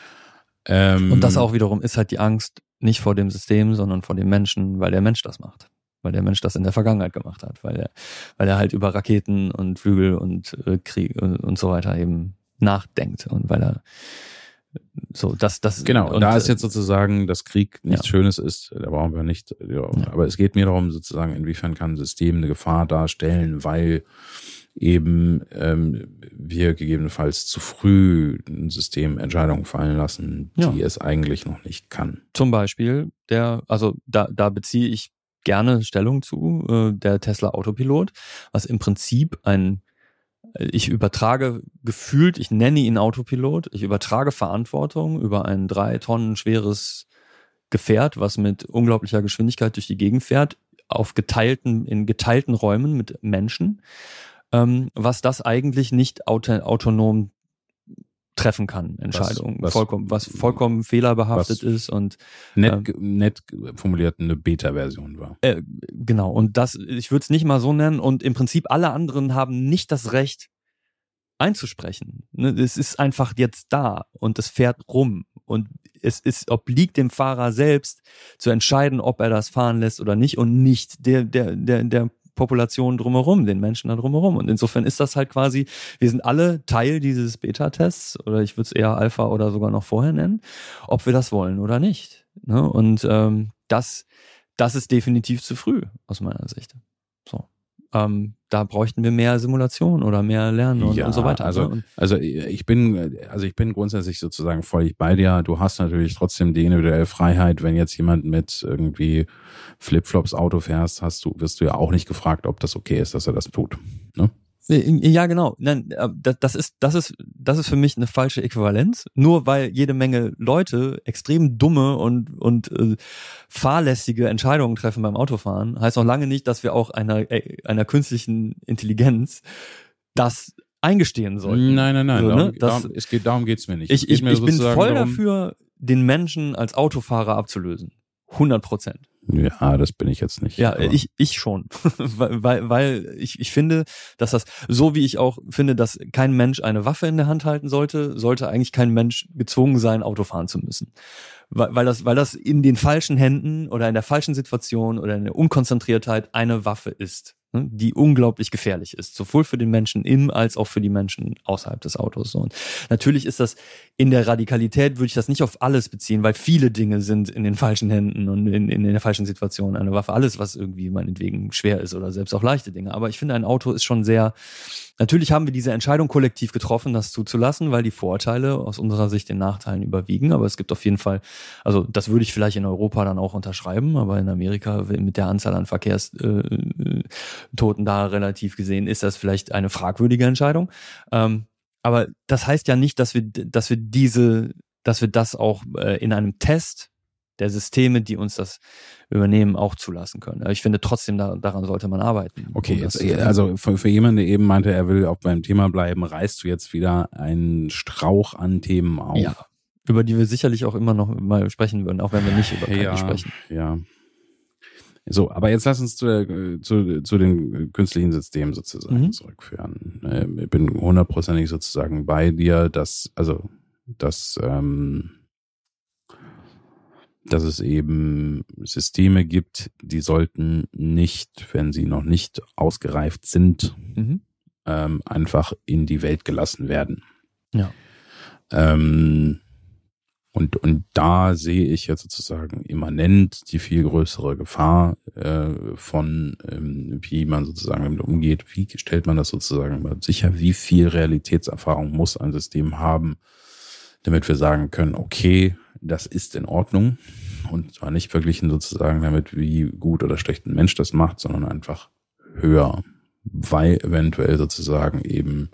Und das auch wiederum ist halt die Angst nicht vor dem System, sondern vor dem Menschen, weil der Mensch das macht. Weil der Mensch das in der Vergangenheit gemacht hat. Weil er halt über Raketen und Flügel und Krieg und so weiter eben nachdenkt. Und weil er genau, und da ist jetzt sozusagen, dass Krieg nichts Schönes ist, da brauchen wir nicht, aber es geht mir darum, sozusagen, inwiefern kann ein System eine Gefahr darstellen, weil eben wir gegebenenfalls zu früh ein System Entscheidungen fallen lassen, die es eigentlich noch nicht kann. Zum Beispiel da beziehe ich gerne Stellung zu, der Tesla Autopilot, was im Prinzip ich übertrage gefühlt, ich nenne ihn Autopilot, ich übertrage Verantwortung über ein 3 Tonnen schweres Gefährt, was mit unglaublicher Geschwindigkeit durch die Gegend fährt, in geteilten Räumen mit Menschen, was das eigentlich nicht autonom treffen kann, Entscheidungen, was vollkommen fehlerbehaftet ist und nett formuliert eine Beta-Version war. Genau, und ich würde es nicht mal so nennen und im Prinzip alle anderen haben nicht das Recht einzusprechen. Es ist einfach jetzt da und es fährt rum und es obliegt dem Fahrer selbst zu entscheiden, ob er das fahren lässt oder nicht und nicht der Population drumherum, den Menschen da drumherum. Und insofern ist das halt quasi, wir sind alle Teil dieses Beta-Tests oder ich würde es eher Alpha oder sogar noch vorher nennen, ob wir das wollen oder nicht. Ne? Und das ist definitiv zu früh aus meiner Sicht. So. Da bräuchten wir mehr Simulation oder mehr Lernen und so weiter. Also ich bin grundsätzlich sozusagen völlig bei dir. Du hast natürlich trotzdem die individuelle Freiheit, wenn jetzt jemand mit irgendwie Flipflops Auto fährst, wirst du ja auch nicht gefragt, ob das okay ist, dass er das tut. Ne? Ja, genau. Nein, das ist für mich eine falsche Äquivalenz. Nur weil jede Menge Leute extrem dumme und fahrlässige Entscheidungen treffen beim Autofahren, heißt noch lange nicht, dass wir auch einer künstlichen Intelligenz das eingestehen sollten. Nein. So, darum geht's mir nicht. Ich bin voll dafür, den Menschen als Autofahrer abzulösen. 100%. Ja, das bin ich jetzt nicht. Ja, ich schon. weil ich finde, dass das, so wie ich auch finde, dass kein Mensch eine Waffe in der Hand halten sollte eigentlich kein Mensch gezwungen sein, Auto fahren zu müssen. Weil das in den falschen Händen oder in der falschen Situation oder in der Unkonzentriertheit eine Waffe ist, die unglaublich gefährlich ist, sowohl für den Menschen im als auch für die Menschen außerhalb des Autos. Und natürlich ist das in der Radikalität, würde ich das nicht auf alles beziehen, weil viele Dinge sind in den falschen Händen und in der falschen Situation eine Waffe. Alles, was irgendwie meinetwegen schwer ist oder selbst auch leichte Dinge. Aber ich finde, ein Auto ist schon sehr, natürlich haben wir diese Entscheidung kollektiv getroffen, das zuzulassen, weil die Vorteile aus unserer Sicht den Nachteilen überwiegen. Aber es gibt auf jeden Fall, also das würde ich vielleicht in Europa dann auch unterschreiben, aber in Amerika mit der Anzahl an Verkehrstoten da relativ gesehen ist das vielleicht eine fragwürdige Entscheidung. Aber das heißt ja nicht, dass wir das auch in einem Test der Systeme, die uns das übernehmen, auch zulassen können. Ich finde trotzdem, daran sollte man arbeiten. Okay, also für jemanden, der eben meinte, er will auch beim Thema bleiben, reißt du jetzt wieder einen Strauch an Themen auf. Ja, über die wir sicherlich auch immer noch mal sprechen würden, auch wenn wir nicht über KI sprechen. Ja. So, aber jetzt lass uns zu den künstlichen Systemen sozusagen zurückführen. Ich bin 100%ig sozusagen bei dir, dass es eben Systeme gibt, die sollten nicht, wenn sie noch nicht ausgereift sind, einfach in die Welt gelassen werden. Ja. Und da sehe ich jetzt sozusagen immanent die viel größere Gefahr von, wie man sozusagen damit umgeht. Wie stellt man das sozusagen mal sicher? Wie viel Realitätserfahrung muss ein System haben, damit wir sagen können, okay, das ist in Ordnung. Und zwar nicht verglichen sozusagen damit, wie gut oder schlecht ein Mensch das macht, sondern einfach höher, weil eventuell sozusagen eben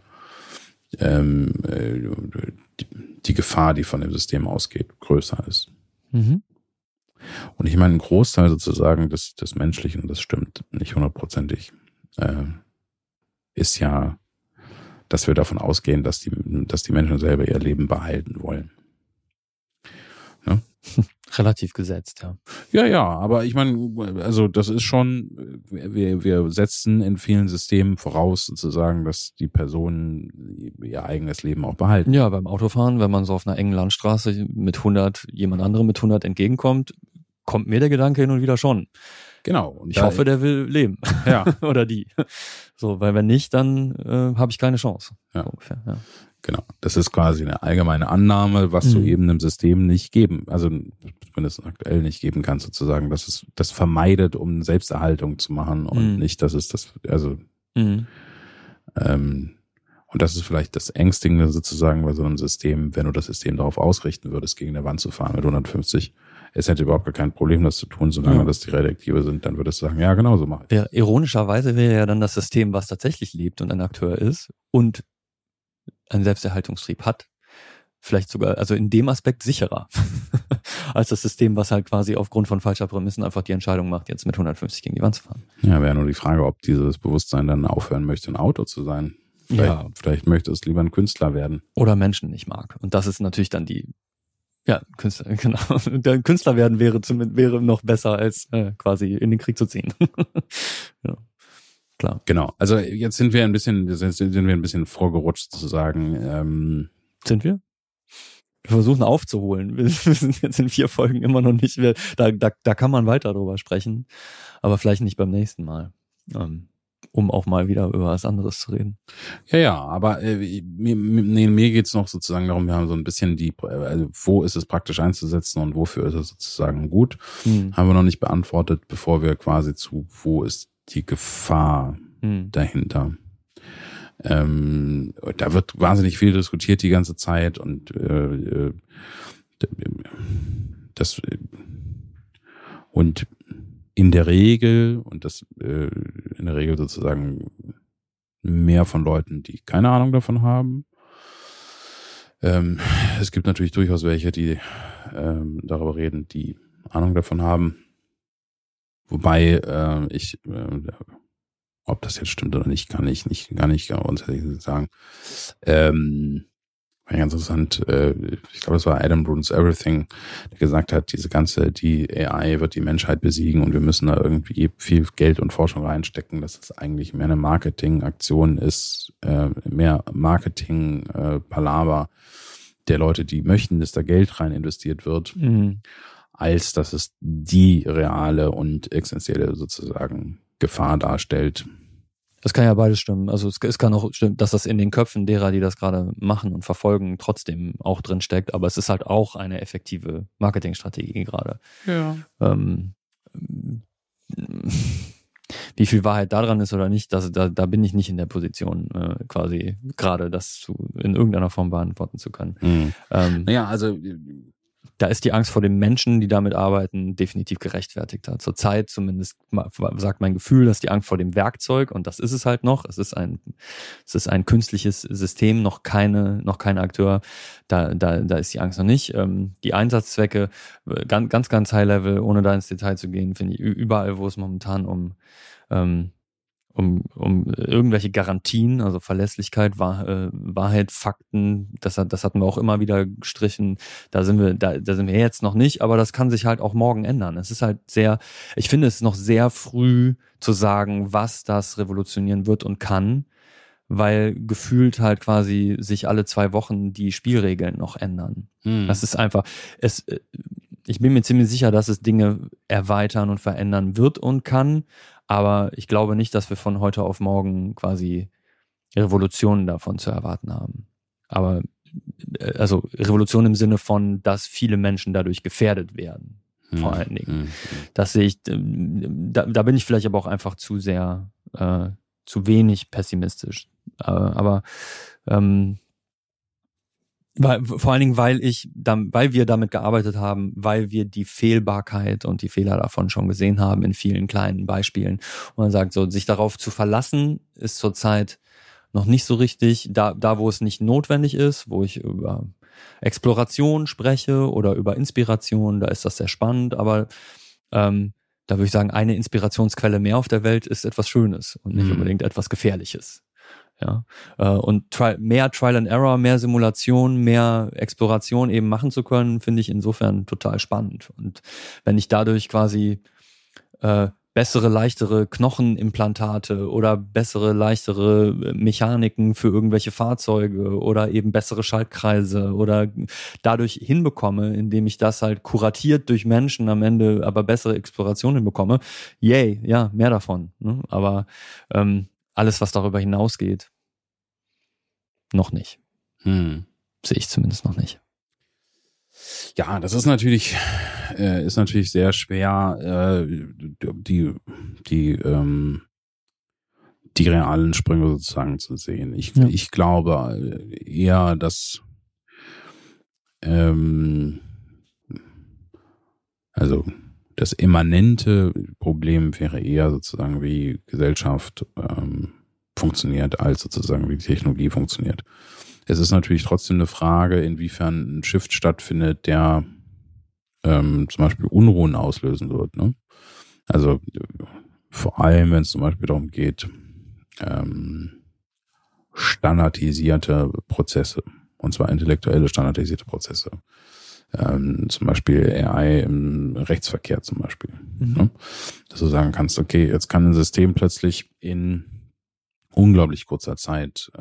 die Gefahr, die von dem System ausgeht, größer ist. Mhm. Und ich meine, ein Großteil sozusagen des Menschlichen, das stimmt nicht 100%, ist ja, dass wir davon ausgehen, dass die Menschen selber ihr Leben behalten wollen. Ne? Relativ gesetzt, ja. Ja, aber ich meine, also das ist schon, wir setzen in vielen Systemen voraus sozusagen, dass die Personen ihr eigenes Leben auch behalten. Ja, beim Autofahren, wenn man so auf einer engen Landstraße mit 100, jemand anderem mit 100 entgegenkommt, kommt mir der Gedanke hin und wieder schon. Genau. Und ich hoffe, der will leben. Ja. Oder die. So, weil wenn nicht, dann habe ich keine Chance. Ja. So ungefähr, ja. Genau. Das ist quasi eine allgemeine Annahme, was du eben im System nicht geben, also zumindest aktuell nicht geben kannst, sozusagen, dass es das vermeidet, um Selbsterhaltung zu machen und nicht, dass es das, also und das ist vielleicht das Ängstigende sozusagen bei so einem System, wenn du das System darauf ausrichten würdest, gegen eine Wand zu fahren mit 150. Es hätte überhaupt gar kein Problem, das zu tun, solange das die Radioaktive sind, dann würdest du sagen, ja, genau so mache ich. Ja, ironischerweise wäre ja dann das System, was tatsächlich lebt und ein Akteur ist und einen Selbsterhaltungstrieb hat, vielleicht sogar, also in dem Aspekt sicherer als das System, was halt quasi aufgrund von falscher Prämissen einfach die Entscheidung macht, jetzt mit 150 gegen die Wand zu fahren. Ja, wäre nur die Frage, ob dieses Bewusstsein dann aufhören möchte, ein Auto zu sein. Vielleicht möchte es lieber ein Künstler werden. Oder Menschen nicht mag. Und das ist natürlich dann Künstler, genau. Der Künstler werden wäre noch besser, als quasi in den Krieg zu ziehen. Ja. Klar. Genau. Also jetzt sind wir ein bisschen vorgerutscht sozusagen. Sind wir? Wir versuchen aufzuholen. Wir sind jetzt in 4 Folgen immer noch nicht mehr. Da kann man weiter drüber sprechen, aber vielleicht nicht beim nächsten Mal, um auch mal wieder über was anderes zu reden. Ja, aber mir geht's noch sozusagen darum, wir haben so ein bisschen also wo ist es praktisch einzusetzen und wofür ist es sozusagen gut, haben wir noch nicht beantwortet, bevor wir quasi wo ist die Gefahr dahinter. Da wird wahnsinnig viel diskutiert die ganze Zeit und in der Regel sozusagen mehr von Leuten, die keine Ahnung davon haben. Es gibt natürlich durchaus welche, die darüber reden, die Ahnung davon haben. Wobei ob das jetzt stimmt oder nicht, kann ich gar nicht grundsätzlich sagen. Ganz interessant, ich glaube, es war Adam Bruns Everything, der gesagt hat, die AI wird die Menschheit besiegen und wir müssen da irgendwie viel Geld und Forschung reinstecken, dass es eigentlich mehr eine Marketingaktion ist, mehr Marketing-Palaver der Leute, die möchten, dass da Geld rein investiert wird, als dass es die reale und existenzielle sozusagen Gefahr darstellt. Das kann ja beides stimmen. Also es kann auch stimmen, dass das in den Köpfen derer, die das gerade machen und verfolgen, trotzdem auch drin steckt. Aber es ist halt auch eine effektive Marketingstrategie gerade. Ja. Wie viel Wahrheit daran ist oder nicht, da bin ich nicht in der Position, quasi gerade das in irgendeiner Form beantworten zu können. Da ist die Angst vor den Menschen, die damit arbeiten, definitiv gerechtfertigter. Zurzeit zumindest sagt mein Gefühl, dass die Angst vor dem Werkzeug, und das ist es halt noch, es ist ein künstliches System, noch keine Akteur, da ist die Angst noch nicht. Die Einsatzzwecke, ganz High Level, ohne da ins Detail zu gehen, finde ich überall, wo es momentan um irgendwelche Garantien, also Verlässlichkeit, Wahrheit, Fakten, das hatten wir auch immer wieder gestrichen. Da sind wir jetzt noch nicht, aber das kann sich halt auch morgen ändern. Es ist halt ich finde es noch sehr früh zu sagen, was das revolutionieren wird und kann, weil gefühlt halt quasi sich alle 2 Wochen die Spielregeln noch ändern. Das ist einfach, ich bin mir ziemlich sicher, dass es Dinge erweitern und verändern wird und kann, aber ich glaube nicht, dass wir von heute auf morgen quasi Revolutionen davon zu erwarten haben. Aber also Revolution im Sinne von, dass viele Menschen dadurch gefährdet werden, vor allen Dingen. Das sehe ich, da bin ich vielleicht aber auch einfach zu sehr, zu wenig pessimistisch. Aber vor allen Dingen, weil wir damit gearbeitet haben, weil wir die Fehlbarkeit und die Fehler davon schon gesehen haben in vielen kleinen Beispielen. Und man sagt so, sich darauf zu verlassen, ist zurzeit noch nicht so richtig. Da wo es nicht notwendig ist, wo ich über Exploration spreche oder über Inspiration, da ist das sehr spannend. Aber da würde ich sagen, eine Inspirationsquelle mehr auf der Welt ist etwas Schönes und nicht unbedingt etwas Gefährliches. Ja, und mehr Trial and Error, mehr Simulation, mehr Exploration eben machen zu können, finde ich insofern total spannend. Und wenn ich dadurch quasi bessere, leichtere Knochenimplantate oder bessere, leichtere Mechaniken für irgendwelche Fahrzeuge oder eben bessere Schaltkreise oder dadurch hinbekomme, indem ich das halt kuratiert durch Menschen am Ende aber bessere Exploration hinbekomme, yay, ja, mehr davon. Ne? Aber alles, was darüber hinausgeht, noch nicht. Sehe ich zumindest noch nicht. Ja, das ist natürlich sehr schwer, die realen Sprünge sozusagen zu sehen. Ich glaube eher, dass also das immanente Problem wäre eher sozusagen, wie Gesellschaft funktioniert, als sozusagen, wie die Technologie funktioniert. Es ist natürlich trotzdem eine Frage, inwiefern ein Shift stattfindet, der zum Beispiel Unruhen auslösen wird. Ne? Also vor allem, wenn es zum Beispiel darum geht, standardisierte Prozesse, und zwar intellektuelle standardisierte Prozesse. Zum Beispiel AI im Rechtsverkehr zum Beispiel. Ne? Dass du sagen kannst, okay, jetzt kann ein System plötzlich in unglaublich kurzer Zeit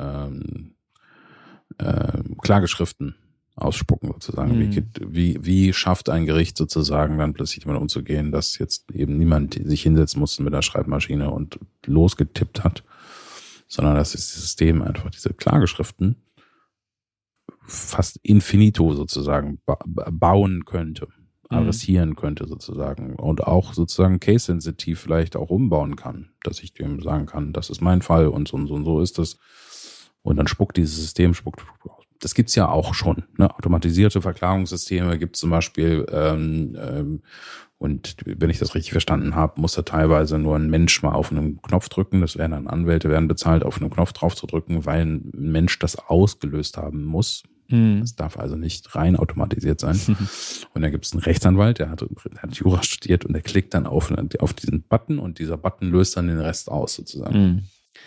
Klageschriften ausspucken sozusagen. Wie schafft ein Gericht sozusagen dann plötzlich damit umzugehen, dass jetzt eben niemand sich hinsetzen muss mit der Schreibmaschine und losgetippt hat, sondern dass das System einfach diese Klageschriften fast infinito sozusagen bauen könnte, adressieren könnte sozusagen und auch sozusagen case-sensitiv vielleicht auch umbauen kann, dass ich dem sagen kann, das ist mein Fall und so ist es. Und dann spuckt dieses System, aus. Das gibt's ja auch schon. Ne? Automatisierte Verklagungssysteme gibt's zum Beispiel und wenn ich das richtig verstanden habe, muss da teilweise nur ein Mensch mal auf einen Knopf drücken. Das werden dann Anwälte, werden bezahlt, auf einen Knopf drauf zu drücken, weil ein Mensch das ausgelöst haben muss. Das darf also nicht rein automatisiert sein. Und da gibt es einen Rechtsanwalt, der hat Jura studiert und der klickt dann auf diesen Button und dieser Button löst dann den Rest aus sozusagen.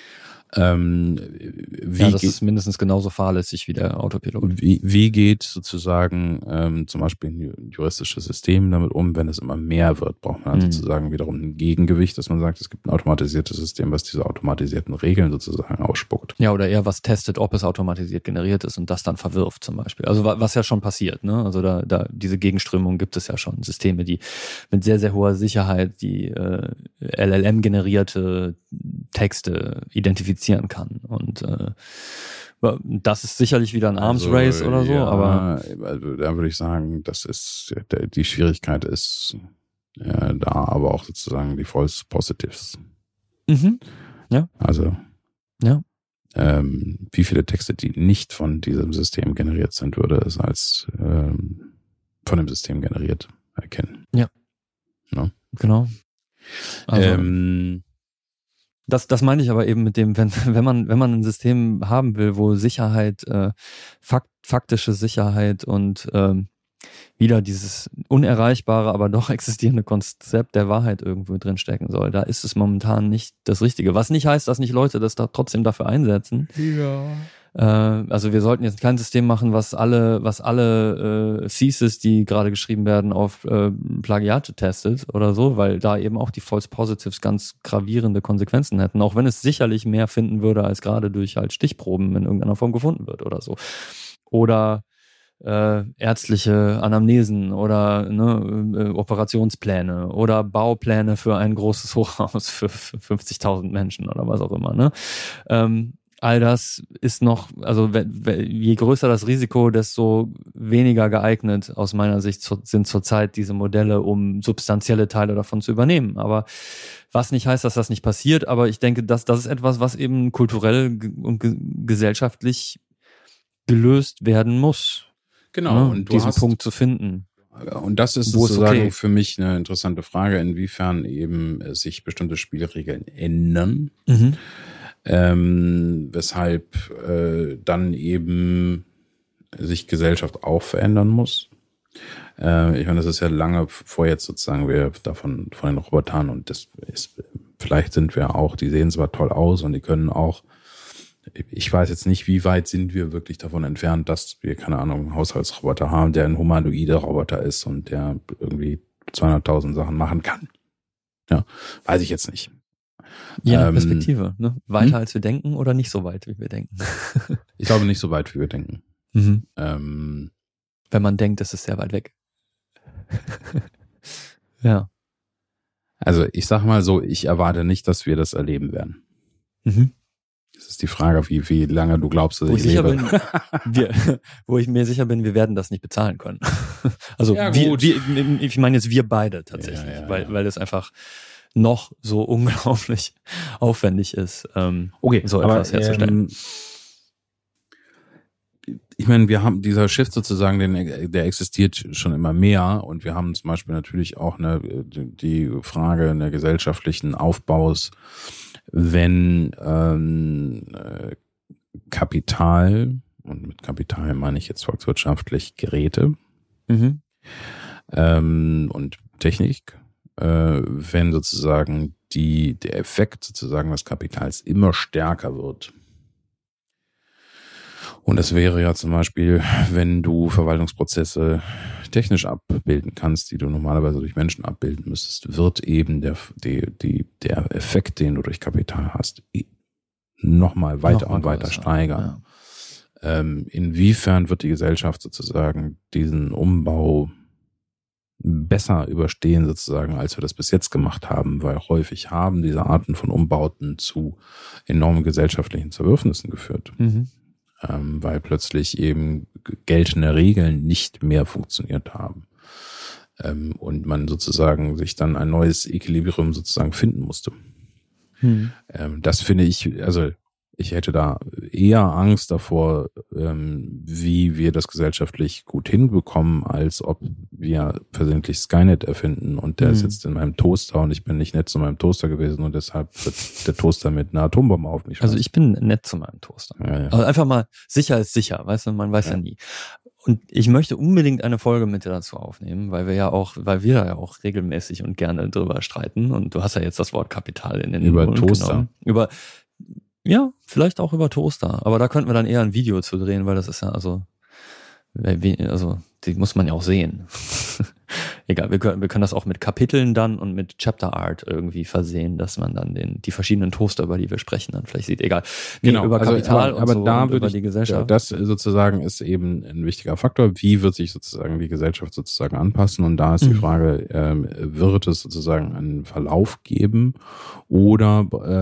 Das ist mindestens genauso fahrlässig wie der Autopilot. Wie geht sozusagen zum Beispiel ein juristisches System damit um, wenn es immer mehr wird? Braucht man sozusagen wiederum ein Gegengewicht, dass man sagt, es gibt ein automatisiertes System, was diese automatisierten Regeln sozusagen ausspuckt. Ja, oder eher was testet, ob es automatisiert generiert ist und das dann verwirft zum Beispiel. Also was ja schon passiert, ne? Also da diese Gegenströmung gibt es ja schon. Systeme, die mit sehr, sehr hoher Sicherheit die LLM-generierte Texte identifizieren kann. Und das ist sicherlich wieder ein Arms Race oder so, aber also da würde ich sagen, das ist die Schwierigkeit ist da aber auch sozusagen die False Positives. Ja. Also ja. Wie viele Texte, die nicht von diesem System generiert sind, würde es als von dem System generiert erkennen. Ja. No? Genau. Also, das meine ich aber eben mit dem, wenn man ein System haben will, wo Sicherheit, faktische Sicherheit und wieder dieses unerreichbare, aber doch existierende Konzept der Wahrheit irgendwo drin stecken soll. Da ist es momentan nicht das Richtige. Was nicht heißt, dass nicht Leute das da trotzdem dafür einsetzen. Ja. Also wir sollten jetzt kein System machen, was alle Theses, die gerade geschrieben werden, auf Plagiate testet oder so, weil da eben auch die False Positives ganz gravierende Konsequenzen hätten, auch wenn es sicherlich mehr finden würde, als gerade durch halt Stichproben in irgendeiner Form gefunden wird oder so. Oder ärztliche Anamnesen oder Operationspläne oder Baupläne für ein großes Hochhaus für 50.000 Menschen oder was auch immer. Ne? all das ist noch, also je größer das Risiko, desto weniger geeignet aus meiner Sicht sind zurzeit diese Modelle, um substanzielle Teile davon zu übernehmen. Aber was nicht heißt, dass das nicht passiert, aber ich denke, das ist etwas, was eben kulturell und gesellschaftlich gelöst werden muss. Genau, und diesen Punkt zu finden. Und das ist sozusagen für mich eine interessante Frage, inwiefern eben sich bestimmte Spielregeln ändern, weshalb dann eben sich Gesellschaft auch verändern muss. Ich meine, das ist ja lange vor jetzt sozusagen wir von den Robotern und das ist, vielleicht sind wir auch, die sehen zwar toll aus und die können auch, ich weiß jetzt nicht, wie weit sind wir wirklich davon entfernt, dass wir, keine Ahnung, einen Haushaltsroboter haben, der ein humanoider Roboter ist und der irgendwie 200.000 Sachen machen kann. Ja, weiß ich jetzt nicht. Je nach Perspektive, ne? Weiter als wir denken oder nicht so weit, wie wir denken? Ich glaube nicht so weit, wie wir denken. Wenn man denkt, es ist sehr weit weg. Ja. Also ich sag mal so, ich erwarte nicht, dass wir das erleben werden. Das ist die Frage, wie lange du glaubst, dass ich lebe. Wo ich mir sicher bin, wir werden das nicht bezahlen können. Also ja, ich meine jetzt wir beide tatsächlich, weil es einfach noch so unglaublich aufwendig ist, okay, so etwas herzustellen. Ich meine, wir haben dieser Shift sozusagen, der existiert schon immer mehr und wir haben zum Beispiel natürlich auch die Frage der gesellschaftlichen Aufbaus, wenn Kapital, und mit Kapital meine ich jetzt volkswirtschaftlich Geräte und Technik, wenn sozusagen der Effekt sozusagen des Kapitals immer stärker wird. Und das wäre ja zum Beispiel, wenn du Verwaltungsprozesse technisch abbilden kannst, die du normalerweise durch Menschen abbilden müsstest, wird eben der Effekt, den du durch Kapital hast, nochmal weiter und weiter steigern. Ja. Inwiefern wird die Gesellschaft sozusagen diesen Umbau besser überstehen sozusagen, als wir das bis jetzt gemacht haben, weil häufig haben diese Arten von Umbauten zu enormen gesellschaftlichen Zerwürfnissen geführt. Weil plötzlich eben geltende Regeln nicht mehr funktioniert haben. Und man sozusagen sich dann ein neues Equilibrium sozusagen finden musste. Das finde ich, also ich hätte da eher Angst davor, wie wir das gesellschaftlich gut hinbekommen, als ob wir versehentlich Skynet erfinden und der sitzt in meinem Toaster und ich bin nicht nett zu meinem Toaster gewesen und deshalb wird der Toaster mit einer Atombombe auf mich schmeißen. Also ich bin nett zu meinem Toaster. Ja. Also einfach mal, sicher ist sicher, weißt du, man weiß ja nie. Und ich möchte unbedingt eine Folge mit dir dazu aufnehmen, weil wir ja auch regelmäßig und gerne drüber streiten und du hast ja jetzt das Wort Kapital in den Über Toaster. Genommen. Ja, vielleicht auch über Toaster. Aber da könnten wir dann eher ein Video zu drehen, weil das ist ja also die muss man ja auch sehen. Egal, wir können das auch mit Kapiteln dann und mit Chapter Art irgendwie versehen, dass man dann die verschiedenen Toaster, über die wir sprechen, dann vielleicht sieht. Egal. Genau, über Kapital aber und da und über die Gesellschaft. Das sozusagen ist eben ein wichtiger Faktor. Wie wird sich sozusagen die Gesellschaft sozusagen anpassen? Und da ist die Frage, wird es sozusagen einen Verlauf geben oder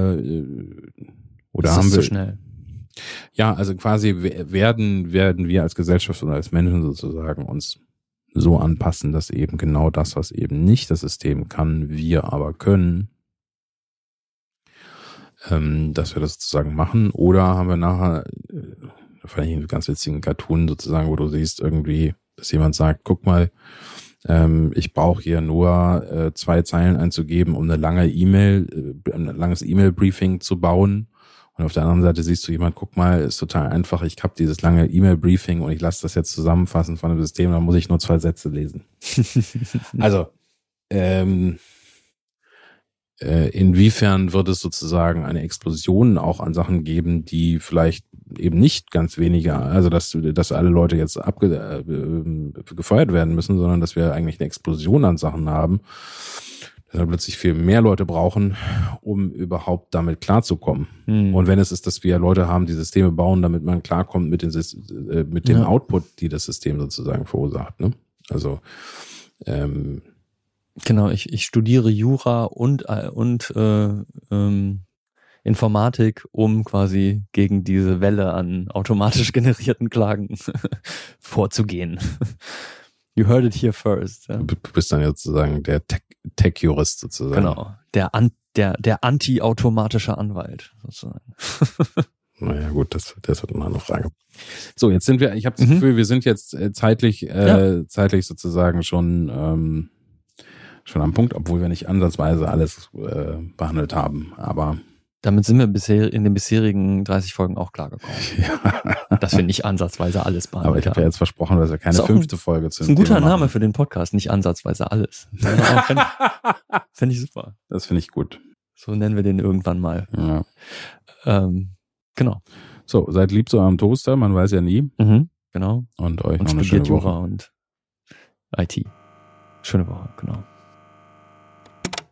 ist haben das wir zu schnell? Ja, also quasi werden wir als Gesellschaft oder als Menschen sozusagen uns so anpassen, dass eben genau das, was eben nicht das System kann, wir aber können, dass wir das sozusagen machen. Oder haben wir nachher, da fand ich einen ganz witzigen Cartoon sozusagen, wo du siehst irgendwie, dass jemand sagt, guck mal, ich brauche hier nur 2 Zeilen einzugeben, um ein langes E-Mail-Briefing zu bauen. Und auf der anderen Seite siehst du jemand, guck mal, ist total einfach, ich habe dieses lange E-Mail-Briefing und ich lasse das jetzt zusammenfassen von dem System, da muss ich nur 2 Sätze lesen. Also, inwiefern wird es sozusagen eine Explosion auch an Sachen geben, die vielleicht eben nicht ganz weniger, also dass alle Leute jetzt gefeuert werden müssen, sondern dass wir eigentlich eine Explosion an Sachen haben, dass wir plötzlich viel mehr Leute brauchen, um überhaupt damit klarzukommen. Und wenn es ist, dass wir Leute haben, die Systeme bauen, damit man klarkommt mit dem Output, die das System sozusagen verursacht. Ne? Also genau, ich studiere Jura und Informatik, um quasi gegen diese Welle an automatisch generierten Klagen vorzugehen. You heard it here first. Ja. Du bist dann jetzt sozusagen der Tech-Jurist sozusagen. Genau, der anti-automatische Anwalt sozusagen. Naja gut, das wird mal eine Frage. So, jetzt sind wir, ich habe das Gefühl, wir sind jetzt zeitlich sozusagen schon am Punkt, obwohl wir nicht ansatzweise alles behandelt haben, aber damit sind wir bisher in den bisherigen 30 Folgen auch klargekommen. ja. Dass wir nicht ansatzweise alles behandelt haben. Aber ich habe ja jetzt versprochen, dass wir keine 5. Folge zu dem Thema machen. Das ist ein guter Name für den Podcast, nicht ansatzweise alles. Fände ich super. Das finde ich gut. So nennen wir den irgendwann mal. Ja. Genau. So, seid lieb zu eurem Toaster, man weiß ja nie. Genau. Und euch und noch eine schöne Woche. Jura und IT. Schöne Woche, genau.